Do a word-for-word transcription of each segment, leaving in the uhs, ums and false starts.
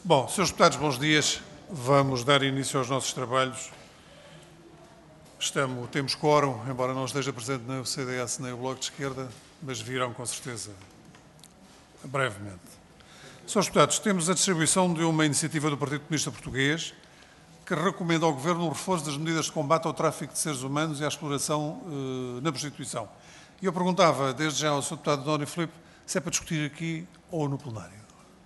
Bom, senhores deputados, bons dias. Vamos dar início aos nossos trabalhos. Estamos, temos quórum, embora não esteja presente nem o C D S nem o Bloco de Esquerda, mas virão com certeza brevemente. Senhores deputados, temos a distribuição de uma iniciativa do Partido Comunista Português que recomenda ao Governo o reforço das medidas de combate ao tráfico de seres humanos e à exploração eh, na prostituição. E eu perguntava, desde já ao senhor deputado António Filipe, se é para discutir aqui ou no plenário.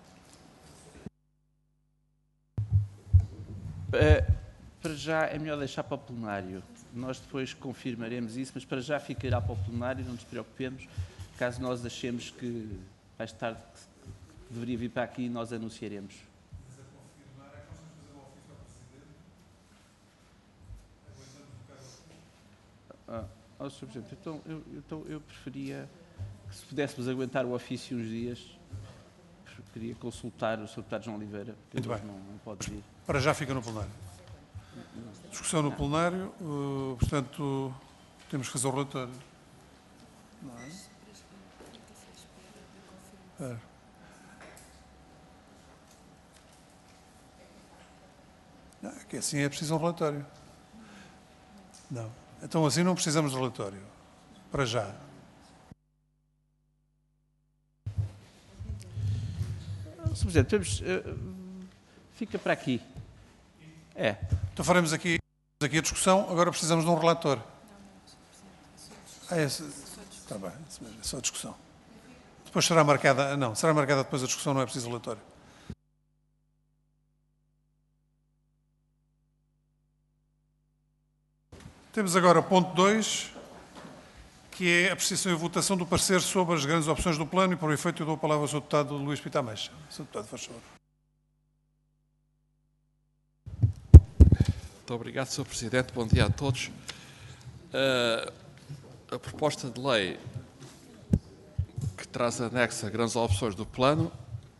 Uh, para já é melhor deixar para o plenário. Nós depois confirmaremos isso, mas para já ficará para o plenário, não nos preocupemos. Caso nós achemos que mais tarde deveria vir para aqui, nós anunciaremos. Mas a confirmar é que nós temos que fazer um ofício ao Presidente? Ah, oh, senhor Presidente, então eu, então eu preferia que se pudéssemos aguentar o ofício uns dias, queria consultar o senhor Deputado João Oliveira, porque Muito bem. Não, não pode vir. Para já fica no plenário. Discussão no plenário, uh, portanto, temos que fazer o relatório. Não é? É. Não, é que assim é preciso um relatório. Não. Então assim não precisamos de relatório. Para já. senhor Presidente, temos, uh, fica para aqui. É. Então faremos aqui, aqui a discussão, agora precisamos de um relator. Ah, é, está bem, é só a discussão. Depois será marcada, não, será marcada depois a discussão, não é preciso relatório. Temos agora ponto dois, que é a apreciação e votação do parecer sobre as grandes opções do plano, e por efeito eu dou a palavra ao senhor deputado Luís Pitamecha. senhor Deputado, faz favor. Muito obrigado, senhor Presidente. Bom dia a todos. Uh, a proposta de lei que traz anexa grandes opções do plano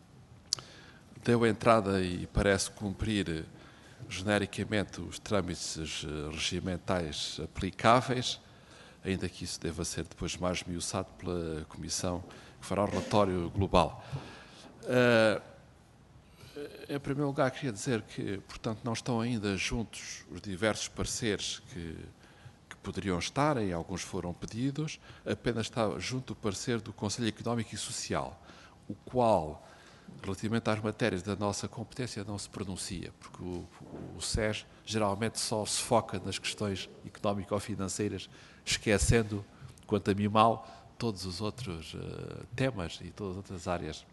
deu entrada e parece cumprir genericamente os trâmites regimentais aplicáveis, ainda que isso deva ser depois mais esmiuçado pela Comissão que fará o relatório global. Uh, Em primeiro lugar, queria dizer que, portanto, não estão ainda juntos os diversos pareceres que, que poderiam estar, e alguns foram pedidos, apenas está junto o parecer do Conselho Económico e Social, o qual, relativamente às matérias da nossa competência, não se pronuncia, porque o, o S E S geralmente só se foca nas questões económico-financeiras, esquecendo, quanto a mim mal, todos os outros uh, temas e todas as outras áreas.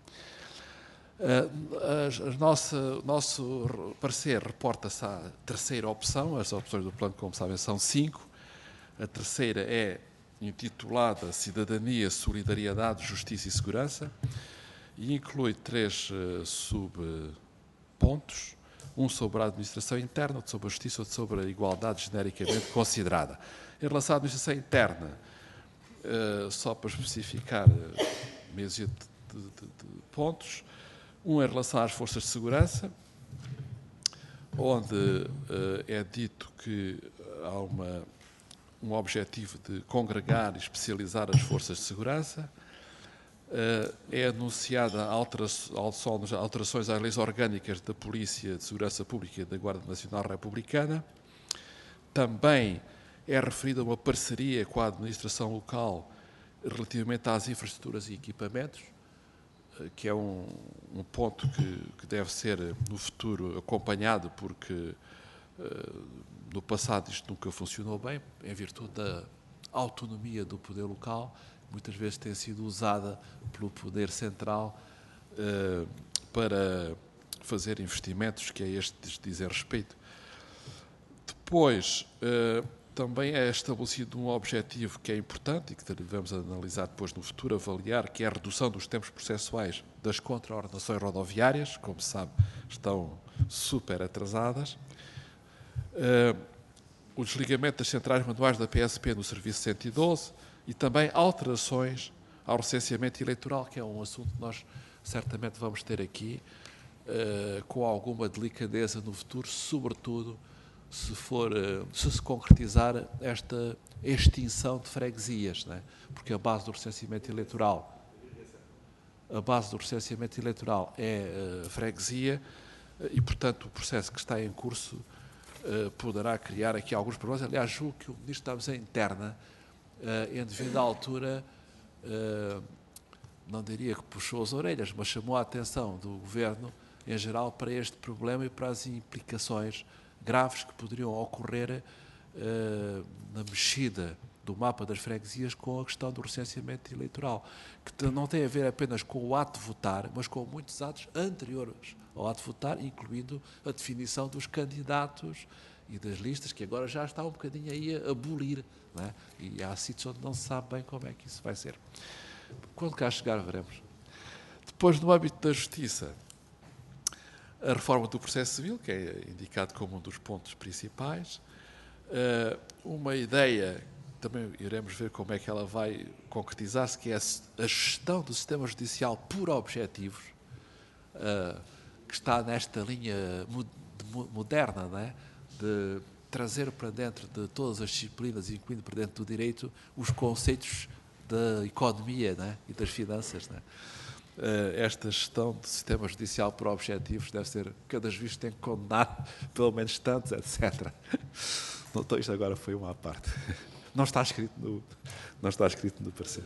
Uh, a, a nossa, o nosso parecer reporta-se à terceira opção. As opções do plano, como sabem, são cinco. A terceira é intitulada Cidadania, Solidariedade, Justiça e Segurança e inclui três uh, subpontos, um sobre a administração interna, outro sobre a justiça, outro sobre a igualdade genericamente considerada. Em relação à administração interna, uh, só para especificar uh, meia de, de, de, de pontos, um em relação às forças de segurança, onde uh, é dito que há uma, um objetivo de congregar e especializar as forças de segurança. Uh, é anunciada alterações, alterações às leis orgânicas da Polícia de Segurança Pública e da Guarda Nacional Republicana. Também é referida uma parceria com a administração local relativamente às infraestruturas e equipamentos, que é um, um ponto que, que deve ser no futuro acompanhado, porque uh, no passado isto nunca funcionou bem, em virtude da autonomia do poder local, que muitas vezes tem sido usada pelo poder central uh, para fazer investimentos que a estes dizem respeito. Depois, uh, também é estabelecido um objetivo que é importante e que devemos analisar depois no futuro, avaliar, que é a redução dos tempos processuais das contraordenações rodoviárias, como se sabe, estão super atrasadas. Uh, o desligamento das centrais manuais da P S P no Serviço cento e doze e também alterações ao recenseamento eleitoral, que é um assunto que nós certamente vamos ter aqui, uh, com alguma delicadeza no futuro, sobretudo se for, se se concretizar esta extinção de freguesias, né? Porque a base do recenseamento eleitoral, a base do recenseamento eleitoral é uh, freguesia, e, portanto, o processo que está em curso uh, poderá criar aqui alguns problemas. Aliás, julgo que o Ministro da Administração Interna, uh, em devida altura, uh, não diria que puxou as orelhas, mas chamou a atenção do Governo, em geral, para este problema e para as implicações graves que poderiam ocorrer uh, na mexida do mapa das freguesias com a questão do recenseamento eleitoral, que não tem a ver apenas com o ato de votar, mas com muitos atos anteriores ao ato de votar, incluindo a definição dos candidatos e das listas, que agora já está um bocadinho aí a abolir, não é? E há sítios onde não se sabe bem como é que isso vai ser. Quando cá chegar, veremos. Depois, no âmbito da justiça, a reforma do processo civil, que é indicado como um dos pontos principais, uma ideia, também iremos ver como é que ela vai concretizar-se, que é a gestão do sistema judicial por objetivos, que está nesta linha moderna, não é? De trazer para dentro de todas as disciplinas, incluindo para dentro do direito, os conceitos da economia, não é? E das finanças. Não é? Esta gestão do sistema judicial por objetivos deve ser, cada juiz tem que condenar pelo menos tantos, etcétera. Não, isto agora foi uma à parte. Não está escrito no, não está escrito no parecer.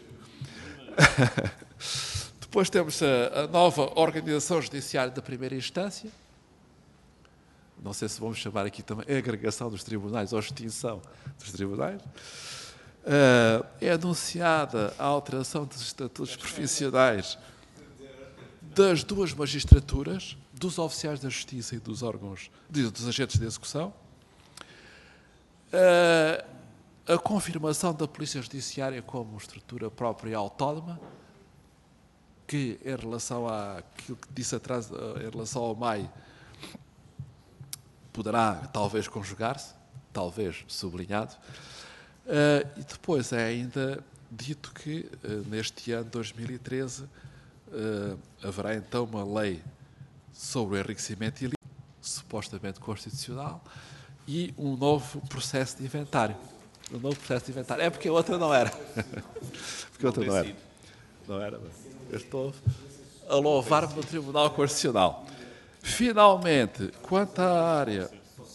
Depois temos a, a nova organização judiciária da primeira instância. Não sei se vamos chamar aqui também a agregação dos tribunais ou extinção dos tribunais. Uh, é anunciada a alteração dos estatutos profissionais das duas magistraturas, dos oficiais da justiça e dos órgãos, dos agentes de execução. Uh, a confirmação da Polícia Judiciária como estrutura própria e autónoma, que em relação àquilo que disse atrás, em relação ao M A I, poderá talvez conjugar-se, talvez sublinhado. Uh, e depois é ainda dito que uh, neste ano, dois mil e treze, uh, haverá então uma lei sobre o enriquecimento ilícito, supostamente constitucional, e um novo processo de inventário. Um novo processo de inventário. É porque a outra não era. Porque a outra não era. Não era, mas eu estou a louvar-me no Tribunal Constitucional. Finalmente, quanto à área...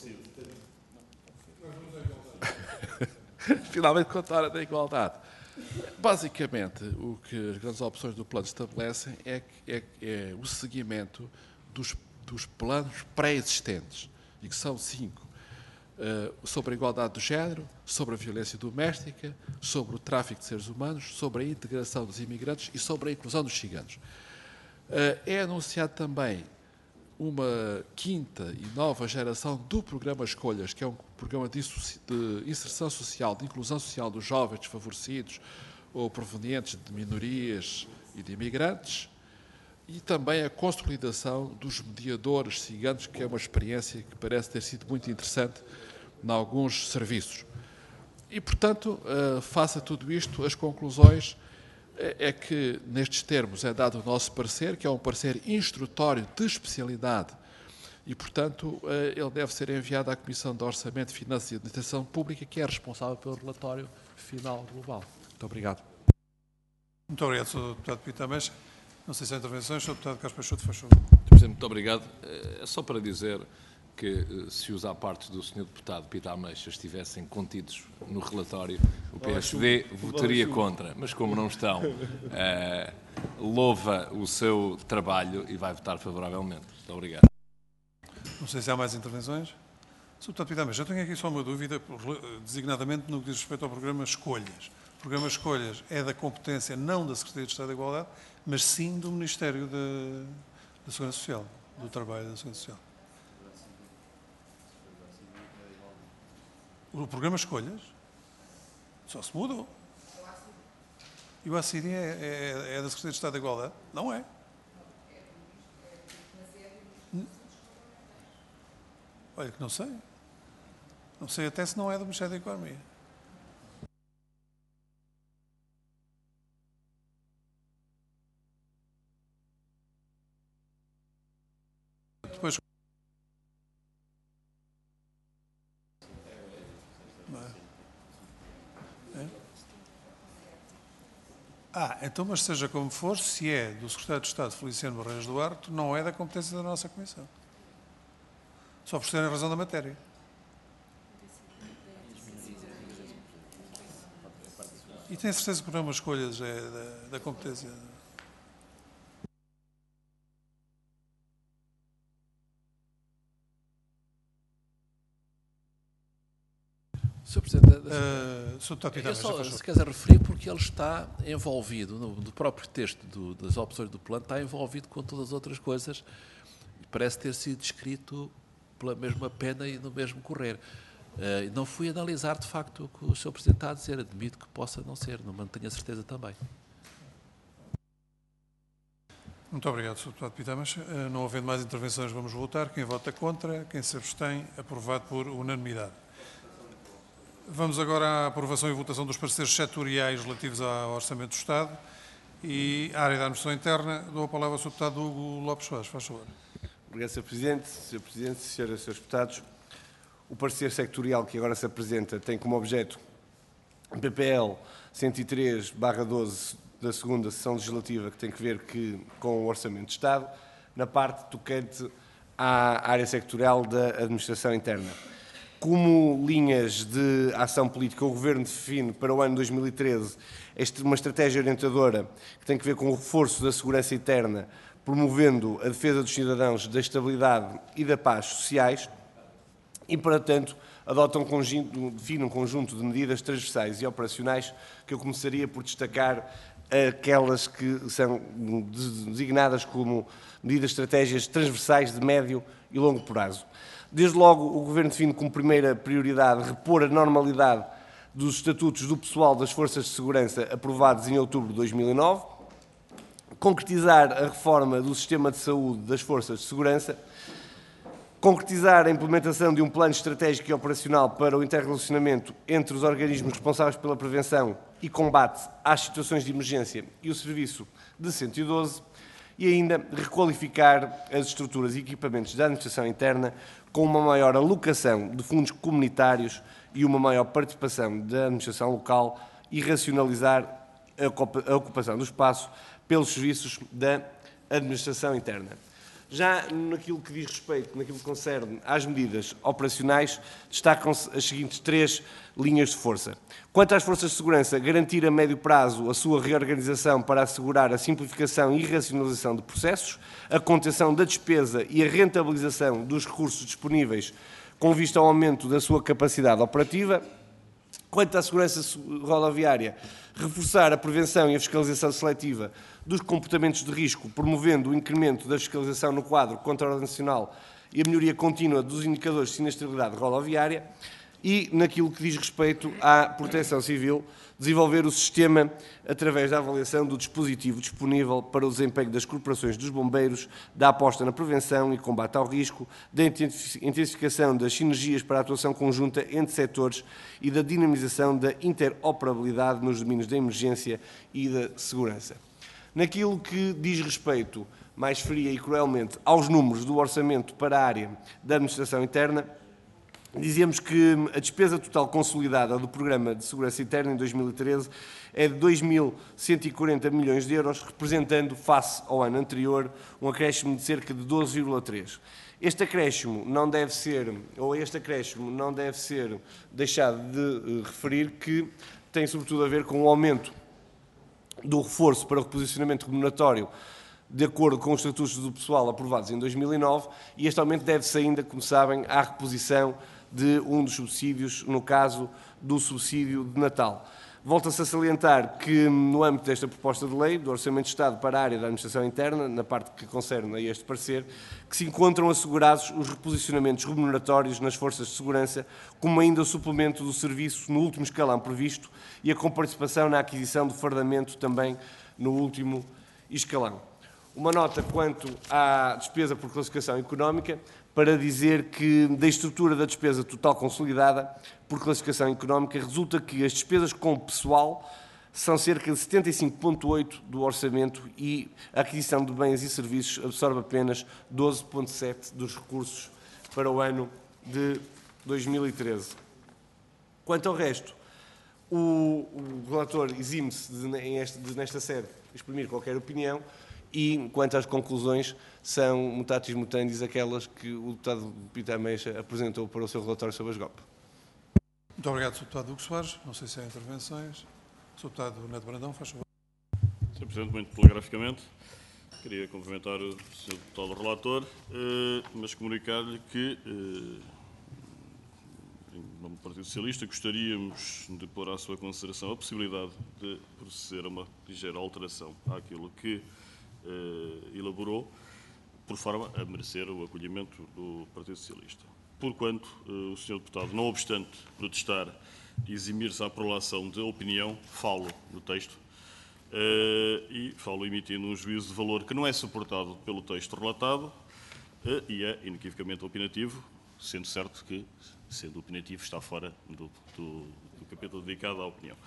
Finalmente, quanto à área da igualdade. Basicamente, o que as grandes opções do plano estabelecem é, é, é o seguimento dos, dos planos pré-existentes, e que são cinco. Uh, sobre a igualdade do género, sobre a violência doméstica, sobre o tráfico de seres humanos, sobre a integração dos imigrantes e sobre a inclusão dos ciganos. Uh, é anunciado também uma quinta e nova geração do programa Escolhas, que é um programa de inserção social, de inclusão social dos jovens desfavorecidos ou provenientes de minorias e de imigrantes, e também a consolidação dos mediadores ciganos, que é uma experiência que parece ter sido muito interessante em alguns serviços. E, portanto, face a tudo isto, as conclusões é que, nestes termos, é dado o nosso parecer, que é um parecer instrutório de especialidade, e, portanto, ele deve ser enviado à Comissão de Orçamento, Finanças e Administração Pública, que é responsável pelo relatório final global. Muito obrigado. Muito obrigado, senhor Deputado Pita Mexa. Não sei se há intervenções. senhor Deputado Carlos Peixoto, faz favor. Presidente, muito obrigado. É só para dizer que, se os apartes do senhor Deputado Pita Ameixa estivessem contidos no relatório, o P S D votaria contra, mas como não estão, é, louva o seu trabalho e vai votar favoravelmente. Muito obrigado. Não sei se há mais intervenções. senhor Deputado Pita Ameixa, eu tenho aqui só uma dúvida, designadamente no que diz respeito ao programa Escolhas. O programa Escolhas é da competência não da Secretaria de Estado da Igualdade, mas sim do Ministério da, da Segurança Social, do Trabalho e da Segurança Social. O programa Escolhas só se mudou. E o A C I D é, é, é da Secretaria de Estado da Igualdade? Não é. Olha que não sei. Não sei até se não é do Ministério da Economia. Depois... É? Ah, então, mas seja como for, se é do Secretário de Estado Feliciano Barreiros Duarte, não é da competência da nossa Comissão. só por serem razão da matéria. E tenho certeza que não é uma escolha é, da, da competência. senhor Presidente, Uh, senhor Deputado Pitama, eu só, já faz se favor. quiser referir, porque ele está envolvido, no, do próprio texto do, das opções do plano, está envolvido com todas as outras coisas e parece ter sido descrito pela mesma pena e no mesmo correr. Uh, não fui analisar, de facto, o que o senhor Presidente está a dizer. Admito que possa não ser, não mantenho a certeza também. Muito obrigado, senhor Deputado Pitamas. Uh, não havendo mais intervenções, vamos votar. Quem vota contra, quem se abstém, aprovado por unanimidade. Vamos agora à aprovação e votação dos pareceres setoriais relativos ao Orçamento do Estado e à área da administração interna. Dou a palavra ao senhor Deputado Hugo Lopes Soares. Faz favor. Obrigado, senhor Presidente. senhor Presidente, senhoras e senhores deputados, o parecer sectorial que agora se apresenta tem como objeto a P P L cento e três barra doze da segunda sessão legislativa, que tem que ver que, com o Orçamento de Estado, na parte tocante à área sectorial da administração interna. Como linhas de ação política, o Governo define para o ano dois mil e treze uma estratégia orientadora que tem que ver com o reforço da segurança interna, promovendo a defesa dos cidadãos, da estabilidade e da paz sociais e, portanto, adota um conjunto, define um conjunto de medidas transversais e operacionais que eu começaria por destacar aquelas que são designadas como medidas estratégias transversais de médio e longo prazo. Desde logo, o Governo define como primeira prioridade repor a normalidade dos estatutos do pessoal das Forças de Segurança aprovados em outubro de dois mil e nove, concretizar a reforma do sistema de saúde das Forças de Segurança, concretizar a implementação de um plano estratégico e operacional para o interrelacionamento entre os organismos responsáveis pela prevenção e combate às situações de emergência e o serviço de cento e doze, e ainda requalificar as estruturas e equipamentos da administração interna com uma maior alocação de fundos comunitários e uma maior participação da administração local e racionalizar a ocupação do espaço pelos serviços da administração interna. Já naquilo que diz respeito, naquilo que concerne às medidas operacionais, destacam-se as seguintes três linhas de força. Quanto às forças de segurança, garantir a médio prazo a sua reorganização para assegurar a simplificação e racionalização de processos, a contenção da despesa e a rentabilização dos recursos disponíveis com vista ao aumento da sua capacidade operativa. Quanto à segurança rodoviária, reforçar a prevenção e a fiscalização seletiva dos comportamentos de risco, promovendo o incremento da fiscalização no quadro contra-ordem nacional e a melhoria contínua dos indicadores de sinistralidade rodoviária. E, naquilo que diz respeito à proteção civil, desenvolver o sistema através da avaliação do dispositivo disponível para o desempenho das corporações dos bombeiros, da aposta na prevenção e combate ao risco, da intensificação das sinergias para a atuação conjunta entre setores e da dinamização da interoperabilidade nos domínios da emergência e da segurança. Naquilo que diz respeito, mais fria e cruelmente, aos números do orçamento para a área da administração interna, dizemos que a despesa total consolidada do Programa de Segurança Interna em dois mil e treze é de dois mil cento e quarenta milhões de euros, representando, face ao ano anterior, um acréscimo de cerca de doze vírgula três. Este acréscimo não deve ser, ou este acréscimo não deve ser deixado de referir que tem sobretudo a ver com o aumento do reforço para o reposicionamento remuneratório de acordo com os estatutos do pessoal aprovados em dois mil e nove, e este aumento deve-se ainda, como sabem, à reposição de um dos subsídios, no caso do subsídio de Natal. Volta-se a salientar que, no âmbito desta proposta de lei, do Orçamento de Estado para a área da administração interna, na parte que concerne a este parecer, que se encontram assegurados os reposicionamentos remuneratórios nas forças de segurança, como ainda o suplemento do serviço no último escalão previsto e a comparticipação na aquisição do fardamento também no último escalão. Uma nota quanto à despesa por classificação económica, para dizer que da estrutura da despesa total consolidada por classificação económica resulta que as despesas com pessoal são cerca de setenta e cinco vírgula oito por cento do orçamento e a aquisição de bens e serviços absorve apenas doze vírgula sete por cento dos recursos para o ano de dois mil e treze. Quanto ao resto, o, o relator exime-se de, de, nesta sede exprimir qualquer opinião e, quanto às conclusões, são mutatis mutandis aquelas que o deputado Pita Ameixa apresentou para o seu relatório sobre a SGOP. Muito obrigado, senhor Deputado Hugo Soares. Não sei se há intervenções. senhor Deputado Neto Brandão, faz favor. senhor Presidente, muito telegraficamente, queria cumprimentar o senhor Deputado Relator, eh, mas comunicar-lhe que, eh, em nome do Partido Socialista, gostaríamos de pôr à sua consideração a possibilidade de proceder a uma ligeira alteração àquilo que eh, elaborou, por forma a merecer o acolhimento do Partido Socialista. Porquanto eh, o senhor Deputado, não obstante protestar e eximir-se à prolação de opinião, falo no texto, Uh, e falo emitindo um juízo de valor que não é suportado pelo texto relatado uh, e é inequivocamente opinativo, sendo certo que, sendo opinativo, está fora do, do, do capítulo dedicado à opinião.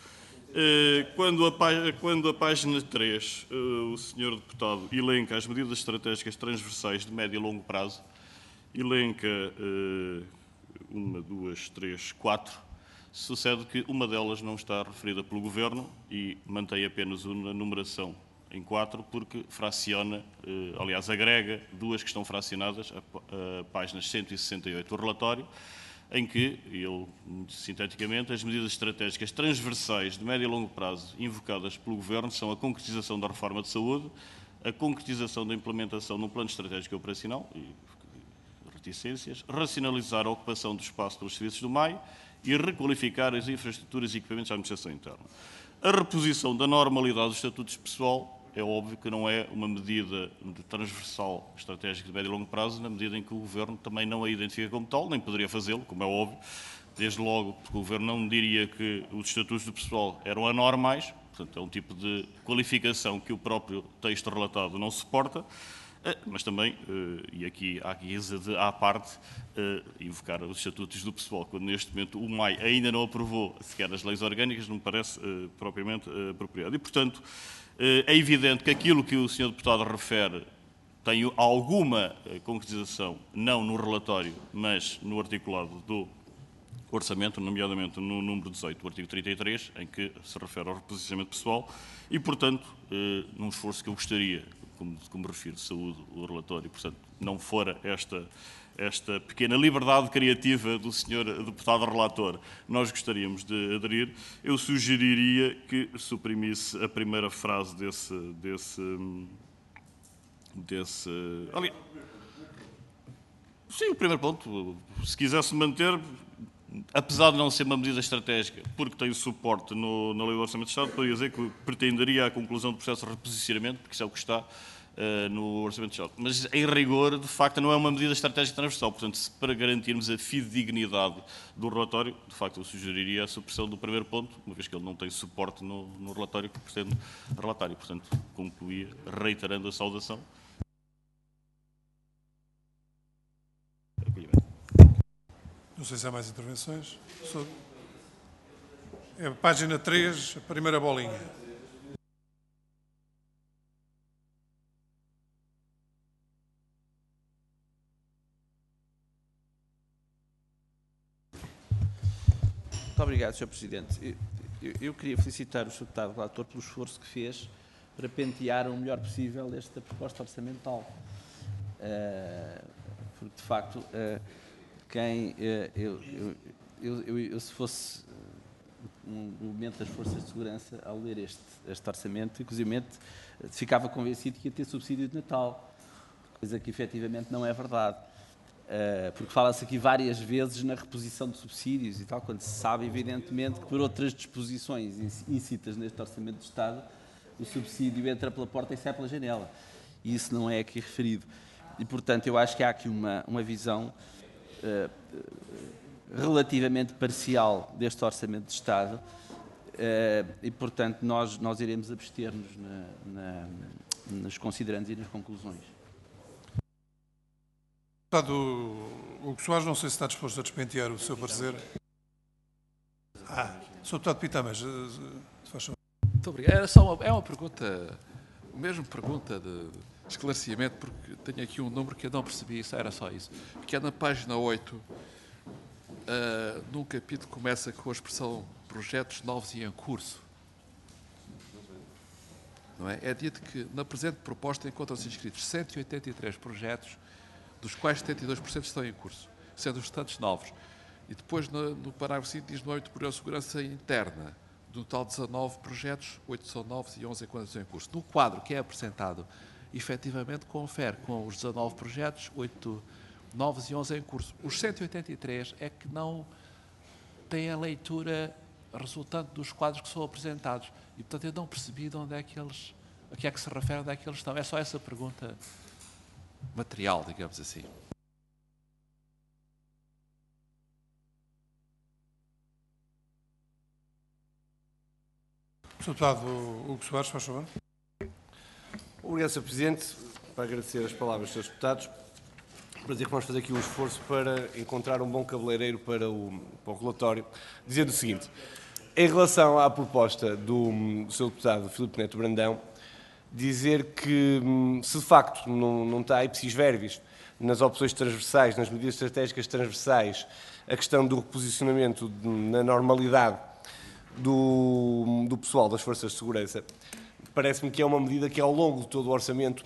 Uh, quando, a, quando a página três, uh, o senhor Deputado elenca as medidas estratégicas transversais de médio e longo prazo, elenca uh, uma, duas, três, quatro, sucede que uma delas não está referida pelo Governo e mantém apenas uma numeração em quatro, porque fraciona, eh, aliás, agrega duas que estão fracionadas, a, a páginas cento e sessenta e oito do relatório, em que, ele, sinteticamente, as medidas estratégicas transversais de médio e longo prazo invocadas pelo Governo são a concretização da reforma de saúde, a concretização da implementação no plano estratégico operacional, e reticências, racionalizar a ocupação do espaço pelos serviços do M A I, e requalificar as infraestruturas e equipamentos da administração interna. A reposição da normalidade dos estatutos de pessoal é óbvio que não é uma medida de transversal estratégica de médio e longo prazo, na medida em que o Governo também não a identifica como tal, nem poderia fazê-lo, como é óbvio, desde logo porque o Governo não diria que os estatutos do pessoal eram anormais, portanto é um tipo de qualificação que o próprio texto relatado não suporta, mas também, e aqui à guisa de à parte, invocar os estatutos do pessoal, quando neste momento o M A I ainda não aprovou sequer as leis orgânicas, não me parece propriamente apropriado. E, portanto, é evidente que aquilo que o senhor Deputado refere tem alguma concretização, não no relatório, mas no articulado do Orçamento, nomeadamente no número dezoito do artigo trinta e três, em que se refere ao reposicionamento pessoal, e, portanto, num esforço que eu gostaria, como, como refiro, de saúde, o relatório, portanto, não fora esta, esta pequena liberdade criativa do senhor Deputado Relator, nós gostaríamos de aderir, eu sugeriria que suprimisse a primeira frase desse... desse, desse ali, sim, o primeiro ponto, se quisesse manter, apesar de não ser uma medida estratégica, porque tem suporte no, na Lei do Orçamento de Estado, poderia dizer que pretenderia a conclusão do processo de reposicionamento, porque isso é o que está uh, no Orçamento de Estado. Mas, em rigor, de facto, não é uma medida estratégica transversal. Portanto, se, para garantirmos a fidedignidade do relatório, de facto, eu sugeriria a supressão do primeiro ponto, uma vez que ele não tem suporte no, no relatório que pretende relatar. E, portanto, concluía reiterando a saudação. Não sei se há mais intervenções. É a página três, a primeira bolinha. Muito obrigado, senhor Presidente. Eu, eu, eu queria felicitar o senhor Deputado Relator pelo esforço que fez para pentear o melhor possível esta proposta orçamental. Uh, porque, de facto, uh, quem, uh, eu, eu, eu, eu, eu, se fosse um elemento das forças de segurança, ao ler este, este orçamento, inclusive ficava convencido que ia ter subsídio de Natal, coisa que efetivamente não é verdade. Uh, porque fala-se aqui várias vezes na reposição de subsídios e tal, quando se sabe, evidentemente, que por outras disposições íncitas neste Orçamento de Estado, o subsídio entra pela porta e sai pela janela. E isso não é aqui referido. E, portanto, eu acho que há aqui uma, uma visão uh, relativamente parcial deste Orçamento de Estado uh, e, portanto, nós, nós iremos abster-nos na, na, nos considerandos e nas conclusões. Deputado Hugo Soares, não sei se está disposto a despentear o seu parecer. Ah, senhor Deputado Pita Ameixa, se faz favor. Muito obrigado. Era só uma, é uma pergunta, mesmo pergunta de esclarecimento, porque tenho aqui um número que eu não percebi, isso era só isso. Que é na página oito, uh, num capítulo que começa com a expressão projetos novos e em curso. não é? É dito que na presente proposta encontram-se inscritos cento e oitenta e três projetos, dos quais setenta e dois por cento estão em curso, sendo os restantes novos. E depois, no, no parágrafo seguinte, diz no âmbito de segurança interna, do total de dezanove projetos, oito são novos e onze enquanto estão em curso. No quadro que é apresentado, efetivamente confere com os dezanove projetos, oito novos e onze em curso. Os cento e oitenta e três é que não têm a leitura resultante dos quadros que são apresentados. E, portanto, eu não percebi de onde é que eles, a que é que se refere, onde é que eles estão. É só essa pergunta material, digamos assim. senhor Deputado Hugo Soares, faz favor. Obrigado, senhor Presidente. Para agradecer as palavras dos senhores deputados, para dizer que vamos fazer aqui um esforço para encontrar um bom cabeleireiro para o, para o relatório, dizendo o seguinte: em relação à proposta do, do senhor Deputado Filipe Neto Brandão, dizer que, se de facto não, não está ipsis verbis nas opções transversais, nas medidas estratégicas transversais, a questão do reposicionamento de, na normalidade do, do pessoal das Forças de Segurança, parece-me que é uma medida que, ao longo de todo o orçamento,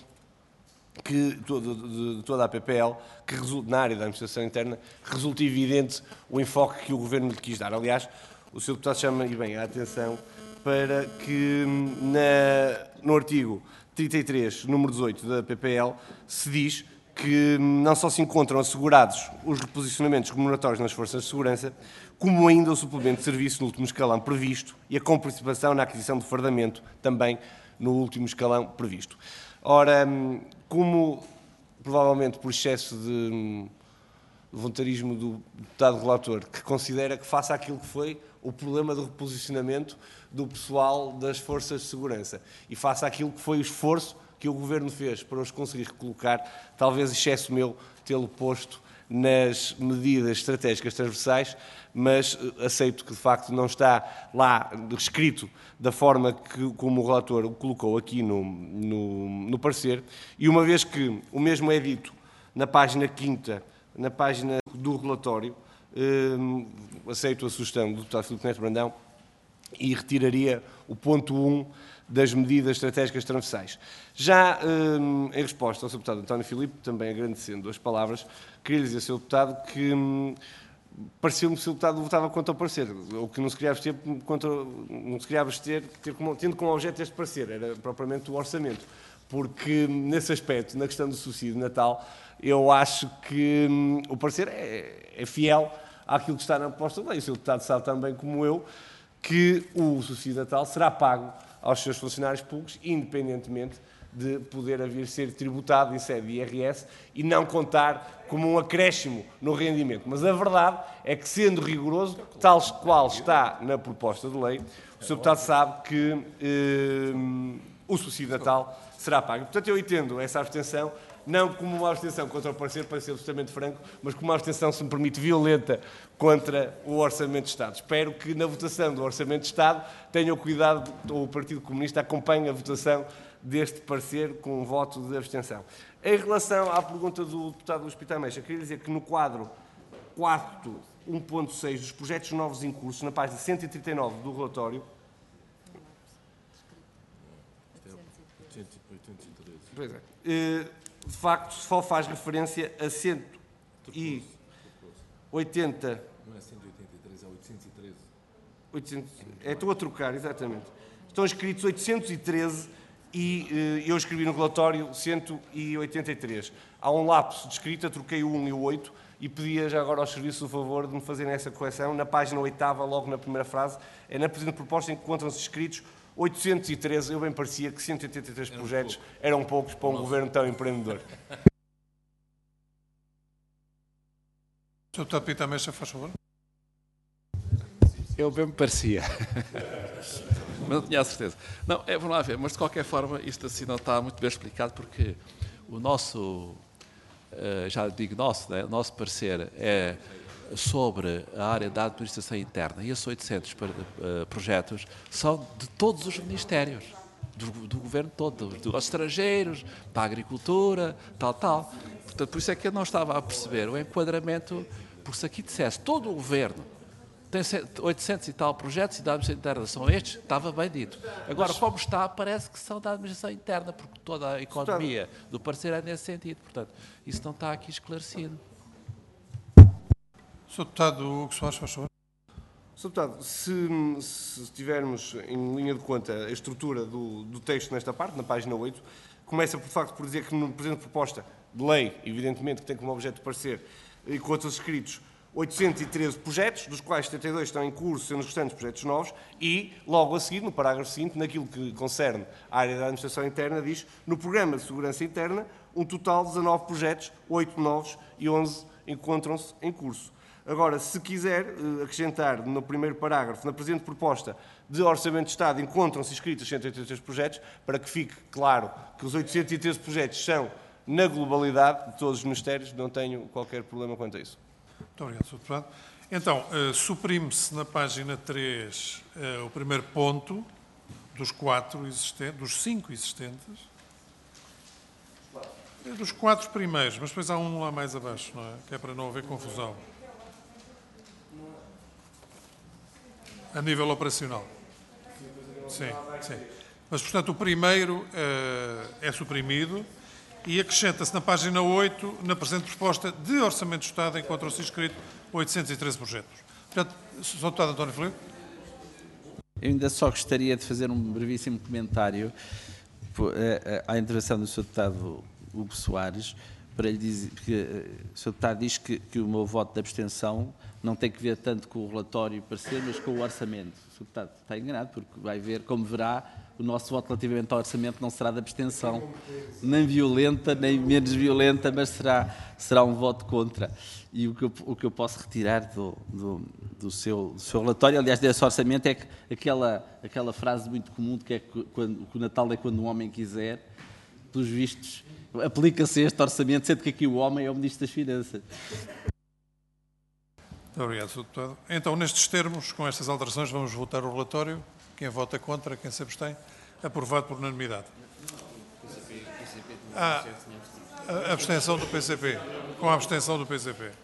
que, de, de toda a P P L, que resulta, na área da administração interna, resulta evidente o enfoque que o Governo lhe quis dar. Aliás, o senhor Deputado chama, e bem, a atenção para que na, no artigo trinta e três, número dezoito da P P L, se diz que não só se encontram assegurados os reposicionamentos remuneratórios nas forças de segurança, como ainda o suplemento de serviço no último escalão previsto e a comparticipação na aquisição de fardamento também no último escalão previsto. Ora, como provavelmente por excesso de voluntarismo do deputado relator, que considera que faça aquilo que foi o problema do reposicionamento do pessoal das forças de segurança e faça aquilo que foi o esforço que o Governo fez para os conseguir recolocar, talvez excesso meu tê-lo posto nas medidas estratégicas transversais, mas aceito que de facto não está lá escrito da forma que, como o relator o colocou aqui no, no, no parecer, e uma vez que o mesmo é dito na página quinta, na página do relatório, eh, aceito a sugestão do deputado Filipe Neto Brandão e retiraria o ponto um das medidas estratégicas transversais. Já eh, em resposta ao senhor Deputado António Filipe, também agradecendo as palavras, queria dizer ao senhor Deputado que hum, pareceu-me que o senhor Deputado votava contra o parecer, ou que não se queria abster, contra, não se queria abster ter como, tendo como objeto este parecer, era propriamente o orçamento, porque nesse aspecto, na questão do subsídio de Natal, eu acho que hum, o parecer é, é fiel àquilo que está na proposta de lei. O senhor Deputado sabe também, como eu, que o subsídio de Natal será pago aos seus funcionários públicos, independentemente de poder haver ser tributado em sede de I R S e não contar como um acréscimo no rendimento. Mas a verdade é que, sendo rigoroso, tal qual está na proposta de lei, o senhor Deputado sabe que eh, o subsídio de Natal será pago. Portanto, eu entendo essa abstenção, não como uma abstenção contra o parecer, para ser absolutamente franco, mas como uma abstenção, se me permite, violenta contra o Orçamento de Estado. Espero que na votação do Orçamento de Estado tenham cuidado, ou o Partido Comunista acompanhe a votação deste parecer com um voto de abstenção. Em relação à pergunta do deputado Luís Pita Ameixa, queria dizer que no quadro quatro um ponto seis dos projetos novos em curso, na página cento e trinta e nove do relatório, pois é, de facto, só faz referência a cento e oitenta... Não é cento e oitenta e três, é oitocentos e treze. oitocentos, é, estou a trocar, exatamente. Estão escritos oitocentos e treze e eu escrevi no relatório cento e oitenta e três. Há um lapso de escrita, troquei o um e o oito e pedia já agora aos serviços o favor de me fazerem essa correção. Na página oitava, logo na primeira frase, é na presente proposta em que encontram-se escritos oitocentos e treze, eu bem parecia que cento e oitenta e três eram projetos pouco. eram poucos para um Nossa. governo tão empreendedor. senhor Deputado Pita Ameixa, faz favor. Eu bem me parecia. Mas não tinha a certeza. Não, é, vamos lá ver, mas de qualquer forma isto assim não está muito bem explicado porque o nosso, já digo nosso, né, o nosso parecer é sobre a área da administração interna e esses oitocentos uh, projetos são de todos os ministérios, do, do governo todo, dos, dos estrangeiros, da agricultura, tal, tal. Portanto, por isso é que eu não estava a perceber o enquadramento, porque se aqui dissesse todo o governo tem oitocentos e tal projetos e da administração interna são estes, estava bem dito. Agora, como está, parece que são da administração interna, porque toda a economia do parecer é nesse sentido. Portanto, isso não está aqui esclarecido. senhor Deputado Hugo Soares, faz favor. senhor Deputado, se, se tivermos em linha de conta a estrutura do, do texto nesta parte, na página oito, começa por facto por dizer que no presente proposta de lei, evidentemente que tem como objeto de parecer e com outros escritos, oitocentos e treze projetos, dos quais setenta e dois estão em curso, sendo os restantes projetos novos, e logo a seguir, no parágrafo seguinte, naquilo que concerne à área da administração interna, diz, no programa de segurança interna, um total de dezanove projetos, oito novos e onze encontram-se em curso. Agora, se quiser acrescentar no primeiro parágrafo, na presente proposta de Orçamento de Estado, encontram-se inscritos cento e oitenta e três projetos, para que fique claro que os oitocentos e treze projetos são na globalidade de todos os ministérios, não tenho qualquer problema quanto a isso. Muito obrigado, senhor Deputado. Então, uh, suprime-se na página três uh, o primeiro ponto dos quatro existentes, dos cinco existentes. É dos quatro primeiros, mas depois há um lá mais abaixo, não é? Que é para não haver confusão. A nível operacional. Sim, sim. Mas, portanto, o primeiro uh, é suprimido e acrescenta-se na página oito, na presente proposta de Orçamento de Estado, encontram-se inscritos oitocentos e treze projetos. Portanto, senhor Deputado António Filipe. Eu ainda só gostaria de fazer um brevíssimo comentário à intervenção do senhor Deputado Hugo Soares, para lhe dizer que o senhor Deputado diz que, que o meu voto de abstenção não tem que ver tanto com o relatório e parecer, mas com o orçamento. O senhor Deputado está enganado, porque vai ver, como verá, o nosso voto relativamente ao orçamento não será de abstenção, nem violenta, nem menos violenta, mas será, será um voto contra. E o que eu, o que eu posso retirar do, do, do, seu, do seu relatório, aliás, desse orçamento, é que aquela, aquela frase muito comum de que, é que, quando, que o Natal é quando um homem quiser, pelos vistos, aplica-se a este orçamento, sendo que aqui o homem é o Ministro das Finanças. Muito obrigado, senhor Deputado. Então, nestes termos, com estas alterações, vamos votar o relatório. Quem vota contra, quem se abstém, aprovado por unanimidade. Ah, a abstenção do P C P, com a abstenção do P C P.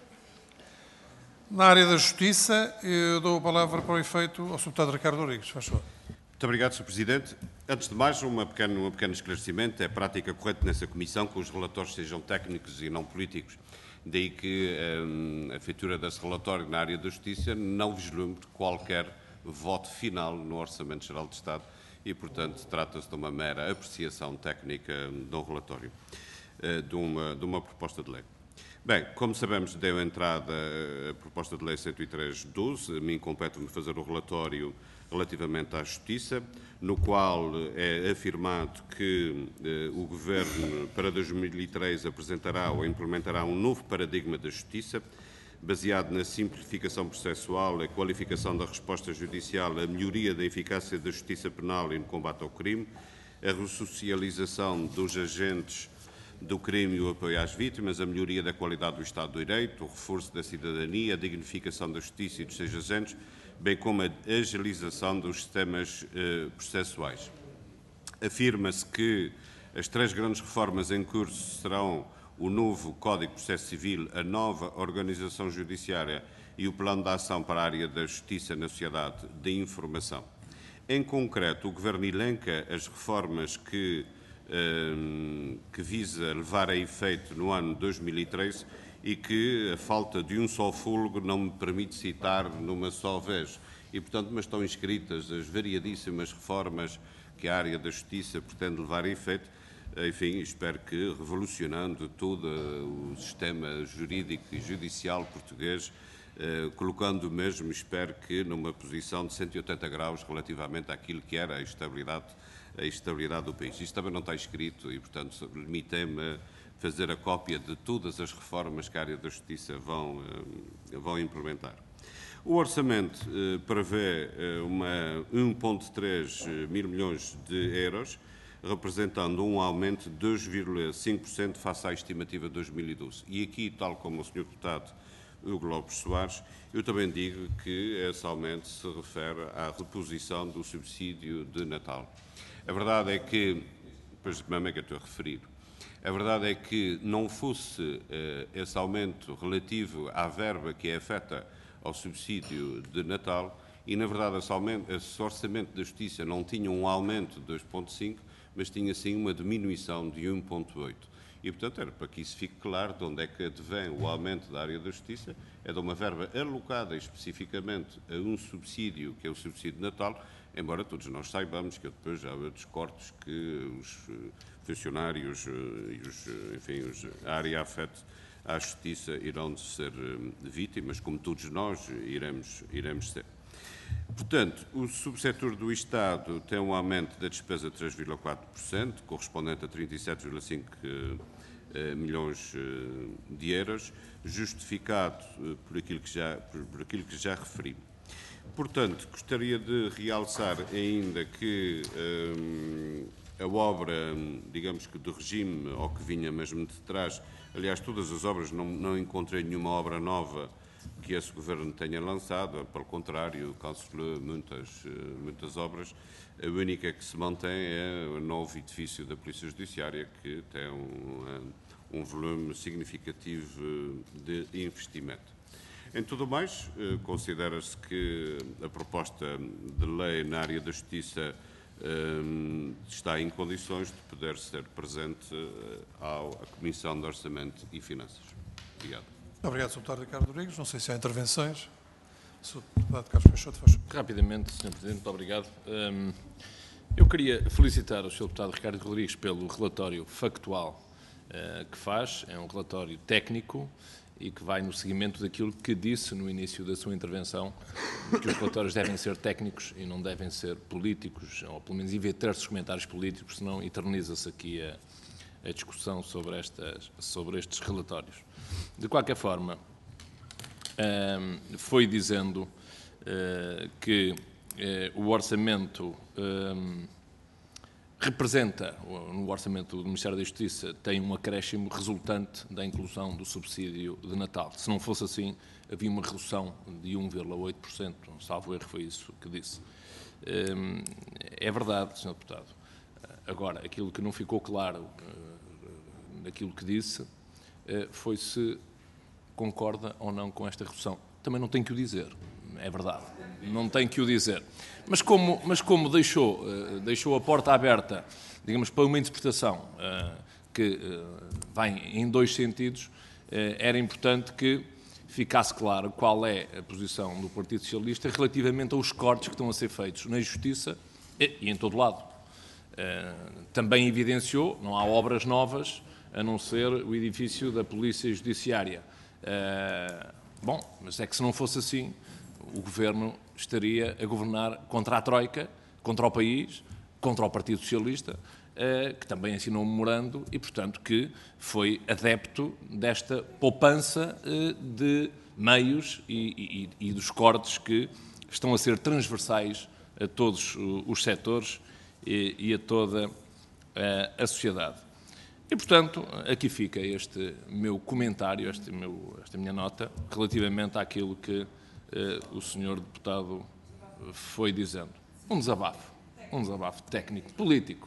Na área da Justiça, eu dou a palavra para o efeito ao senhor Deputado Ricardo Rodrigues. Faz favor. Muito obrigado, senhor Presidente. Antes de mais, uma pequena, um pequeno esclarecimento. É prática corrente nessa Comissão que os relatórios sejam técnicos e não políticos. Daí que hum, a feitura desse relatório na área da Justiça não vislumbre qualquer voto final no Orçamento Geral de Estado e, portanto, trata-se de uma mera apreciação técnica de um relatório, de uma, de uma proposta de lei. Bem, como sabemos, deu entrada a proposta de lei cento e três barra doze, a mim compete-me fazer o relatório relativamente à Justiça, no qual é afirmado que eh, o Governo, para dois mil e três, apresentará ou implementará um novo paradigma da Justiça, baseado na simplificação processual, a qualificação da resposta judicial, a melhoria da eficácia da justiça penal e no combate ao crime, a ressocialização dos agentes do crime e o apoio às vítimas, a melhoria da qualidade do Estado de Direito, o reforço da cidadania, a dignificação da justiça e dos seus agentes, bem como a agilização dos sistemas eh, processuais. Afirma-se que as três grandes reformas em curso serão o novo Código de Processo Civil, a nova organização judiciária e o plano de ação para a área da justiça na sociedade de informação. Em concreto, o Governo elenca as reformas que, eh, que visa levar a efeito no ano dois mil e treze e que a falta de um só fôlego não me permite citar numa só vez. E, portanto, mas estão inscritas as variadíssimas reformas que a área da justiça pretende levar a efeito. Enfim, espero que, revolucionando todo o sistema jurídico e judicial português, eh, colocando mesmo, espero que, numa posição de cento e oitenta graus relativamente àquilo que era a estabilidade, a estabilidade do país. Isto também não está escrito e, portanto, limitei-me a fazer a cópia de todas as reformas que a área da Justiça vão, eh, vão implementar. O orçamento eh, prevê eh, uma um vírgula três mil milhões de euros, representando um aumento de dois vírgula cinco por cento face à estimativa de dois mil e doze. E aqui, tal como o senhor Deputado Hugo Lopes Soares, eu também digo que esse aumento se refere à reposição do subsídio de Natal. A verdade é que, depois mesmo é que eu estou a referir, a verdade é que não fosse uh, esse aumento relativo à verba que é afeta ao subsídio de Natal e, na verdade, esse orçamento da Justiça não tinha um aumento de dois vírgula cinco, mas tinha sim uma diminuição de um vírgula oito. E, portanto, era para que isso fique claro de onde é que advém o aumento da área da Justiça, é de uma verba alocada especificamente a um subsídio, que é o subsídio de Natal, embora todos nós saibamos que depois há outros cortes que os funcionários e os, enfim, os, a área afete à Justiça irão ser vítimas, como todos nós iremos, iremos ser. Portanto, o subsetor do Estado tem um aumento da despesa de três vírgula quatro por cento, correspondente a trinta e sete vírgula cinco milhões de euros, justificado por aquilo que já, por, por aquilo que já referi. Portanto, gostaria de realçar ainda que hum, a obra, digamos que do regime, ou que vinha mesmo de trás, aliás, todas as obras, não, não encontrei nenhuma obra nova que esse Governo tenha lançado, pelo contrário, cancelou muitas, muitas obras. A única que se mantém é o novo edifício da Polícia Judiciária, que tem um, um volume significativo de investimento. Em tudo mais, considera-se que a proposta de lei na área da Justiça está em condições de poder ser presente à Comissão de Orçamento e Finanças. Obrigado. Obrigado, senhor Deputado Ricardo Rodrigues. Não sei se há intervenções. senhor Deputado Carlos Peixoto, faz. Rapidamente, senhor Presidente, muito obrigado. Um, eu queria felicitar o senhor Deputado Ricardo Rodrigues pelo relatório factual uh, que faz. É um relatório técnico e que vai no seguimento daquilo que disse no início da sua intervenção, que os relatórios devem ser técnicos e não devem ser políticos, ou pelo menos evitar-se os comentários políticos, senão eterniza-se aqui a, a discussão sobre, estas, sobre estes relatórios. De qualquer forma, um, foi dizendo uh, que uh, o orçamento um, representa, no orçamento do Ministério da Justiça, tem um acréscimo resultante da inclusão do subsídio de Natal. Se não fosse assim, havia uma redução de um vírgula oito por cento, salvo erro, foi isso que disse. Um, é verdade, senhor Deputado. Agora, aquilo que não ficou claro uh, naquilo que disse foi se concorda ou não com esta redução. Também não tenho que o dizer, é verdade, não tenho que o dizer. Mas como, mas como deixou, deixou a porta aberta, digamos, para uma interpretação que vai em dois sentidos, era importante que ficasse claro qual é a posição do Partido Socialista relativamente aos cortes que estão a ser feitos na Justiça e, e em todo lado. Também evidenciou, não há obras novas, a não ser o edifício da Polícia Judiciária. Uh, bom, mas é que se não fosse assim, o Governo estaria a governar contra a Troika, contra o país, contra o Partido Socialista, uh, que também assinou um memorando e, portanto, que foi adepto desta poupança uh, de meios e, e, e dos cortes que estão a ser transversais a todos os setores e, e a toda uh, a sociedade. E, portanto, aqui fica este meu comentário, este meu, esta minha nota, relativamente àquilo que eh, o senhor deputado foi dizendo. Um desabafo, um desabafo técnico, político.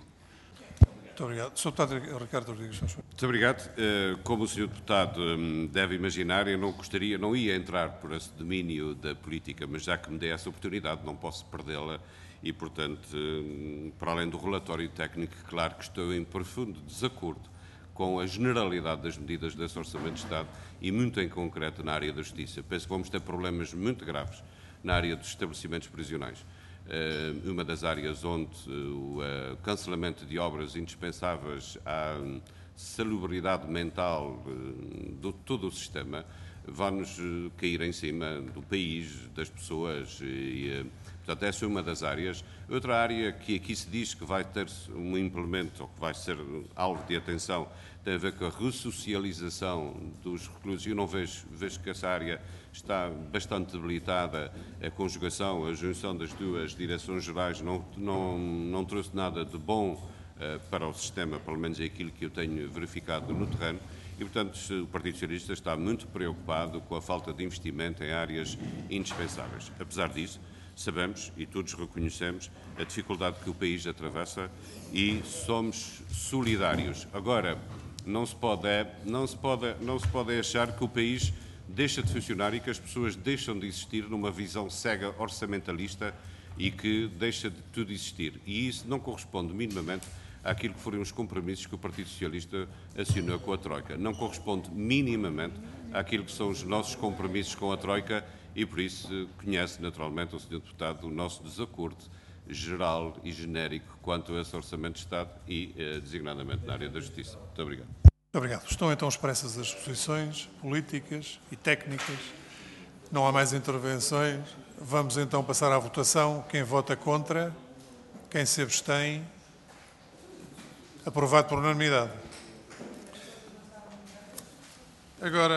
Muito obrigado. senhor Deputado Ricardo Rodrigues. Muito obrigado. Como o senhor Deputado deve imaginar, eu não gostaria, não ia entrar por esse domínio da política, mas já que me dei essa oportunidade, não posso perdê-la. E, portanto, para além do relatório técnico, claro que estou em profundo desacordo com a generalidade das medidas desse Orçamento de Estado e, muito em concreto, na área da Justiça. Penso que vamos ter problemas muito graves na área dos estabelecimentos prisionais. Uma das áreas onde o cancelamento de obras indispensáveis à salubridade mental de todo o sistema vai-nos cair em cima do país, das pessoas e, portanto, essa é uma das áreas. Outra área que aqui se diz que vai ter um implemento, ou que vai ser alvo de atenção, tem a ver com a ressocialização dos reclusos. Eu não vejo, vejo que essa área está bastante debilitada, a conjugação, a junção das duas direções gerais não, não, não trouxe nada de bom uh, para o sistema, pelo menos é aquilo que eu tenho verificado no terreno. E, portanto, o Partido Socialista está muito preocupado com a falta de investimento em áreas indispensáveis. Apesar disso, sabemos e todos reconhecemos a dificuldade que o país atravessa e somos solidários. Agora, não se pode, não se pode, não se pode achar que o país deixa de funcionar e que as pessoas deixam de existir numa visão cega orçamentalista e que deixa de tudo existir. E isso não corresponde minimamente àquilo que foram os compromissos que o Partido Socialista assinou com a Troika. Não corresponde minimamente àquilo que são os nossos compromissos com a Troika e, por isso, conhece naturalmente o senhor Deputado o nosso desacordo geral e genérico quanto a esse Orçamento de Estado e, eh, designadamente, na área da Justiça. Muito obrigado. Muito obrigado. Estão então expressas as posições políticas e técnicas. Não há mais intervenções. Vamos então passar à votação. Quem vota contra? Quem se abstém? Aprovado por unanimidade. Agora,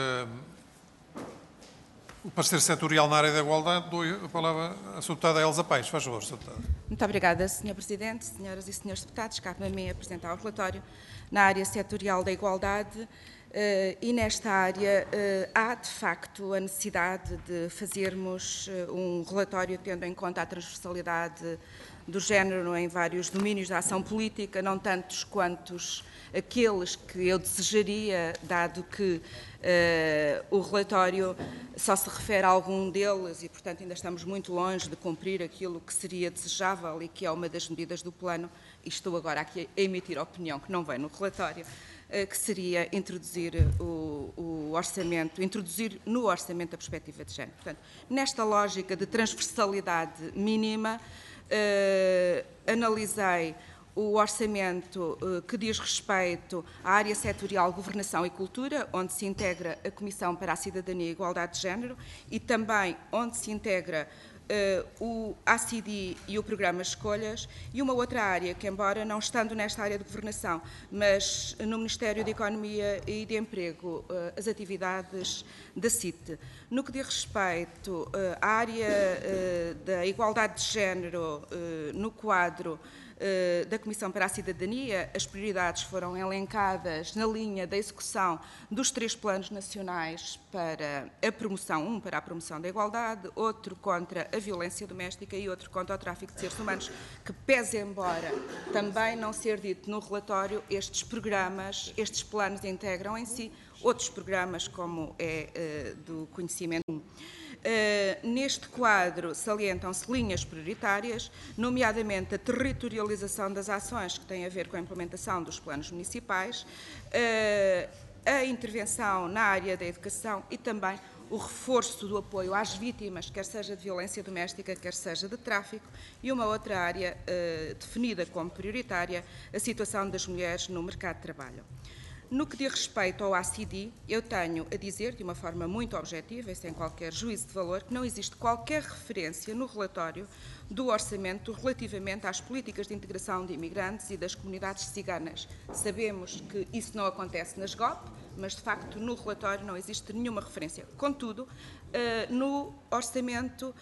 uh, o parecer setorial na área da igualdade, dou a palavra à sua deputada Elsa Paes. Faz favor, senhora Deputada. Muito obrigada, senhor Presidente, senhoras e senhores deputados. Cabe a mim apresentar o relatório na área setorial da igualdade. Uh, e nesta área uh, há, de facto, a necessidade de fazermos uh, um relatório tendo em conta a transversalidade do género em vários domínios da ação política, não tantos quantos aqueles que eu desejaria, dado que uh, o relatório só se refere a algum deles e, portanto, ainda estamos muito longe de cumprir aquilo que seria desejável e que é uma das medidas do plano, e estou agora aqui a emitir a opinião que não vem no relatório, que seria introduzir o, o orçamento, introduzir no orçamento a perspectiva de género. Portanto, nesta lógica de transversalidade mínima, eh, analisei o orçamento eh, que diz respeito à área setorial Governação e Cultura, onde se integra a Comissão para a Cidadania e Igualdade de Género e também onde se integra Uh, o A C D e o Programa Escolhas, e uma outra área que, embora não estando nesta área de governação, mas no Ministério da Economia e de Emprego, uh, as atividades da C I T. No que diz respeito uh, à área uh, da igualdade de género uh, no quadro uh, da Comissão para a Cidadania, as prioridades foram elencadas na linha da execução dos três planos nacionais para a promoção, um para a promoção da igualdade, outro contra a violência doméstica e outro contra o tráfico de seres humanos, que pese embora também não ser dito no relatório, estes programas, estes planos integram em si outros programas, como é uh, do conhecimento. Uh, neste quadro salientam-se linhas prioritárias, nomeadamente a territorialização das ações que têm a ver com a implementação dos planos municipais, uh, a intervenção na área da educação e também o reforço do apoio às vítimas, quer seja de violência doméstica, quer seja de tráfico, e uma outra área uh, definida como prioritária, a situação das mulheres no mercado de trabalho. No que diz respeito ao A C D, eu tenho a dizer, de uma forma muito objetiva e sem qualquer juízo de valor, que não existe qualquer referência no relatório do orçamento relativamente às políticas de integração de imigrantes e das comunidades ciganas. Sabemos que isso não acontece na S G O P, mas, de facto, no relatório não existe nenhuma referência. Contudo, no orçamento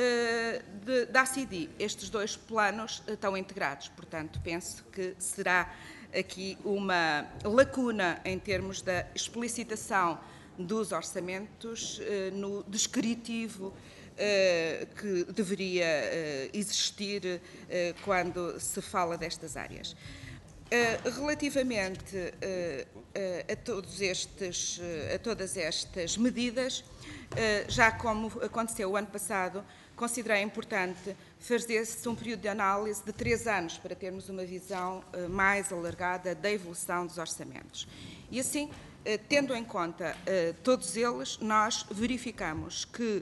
de, da A C D, estes dois planos estão integrados. Portanto, penso que será aqui uma lacuna em termos da explicitação dos orçamentos no descritivo que deveria existir quando se fala destas áreas. Relativamente a, todos estes, a todas estas medidas, já como aconteceu o ano passado, considerei importante fazer-se um período de análise de três anos para termos uma visão mais alargada da evolução dos orçamentos. E assim, tendo em conta todos eles, nós verificamos que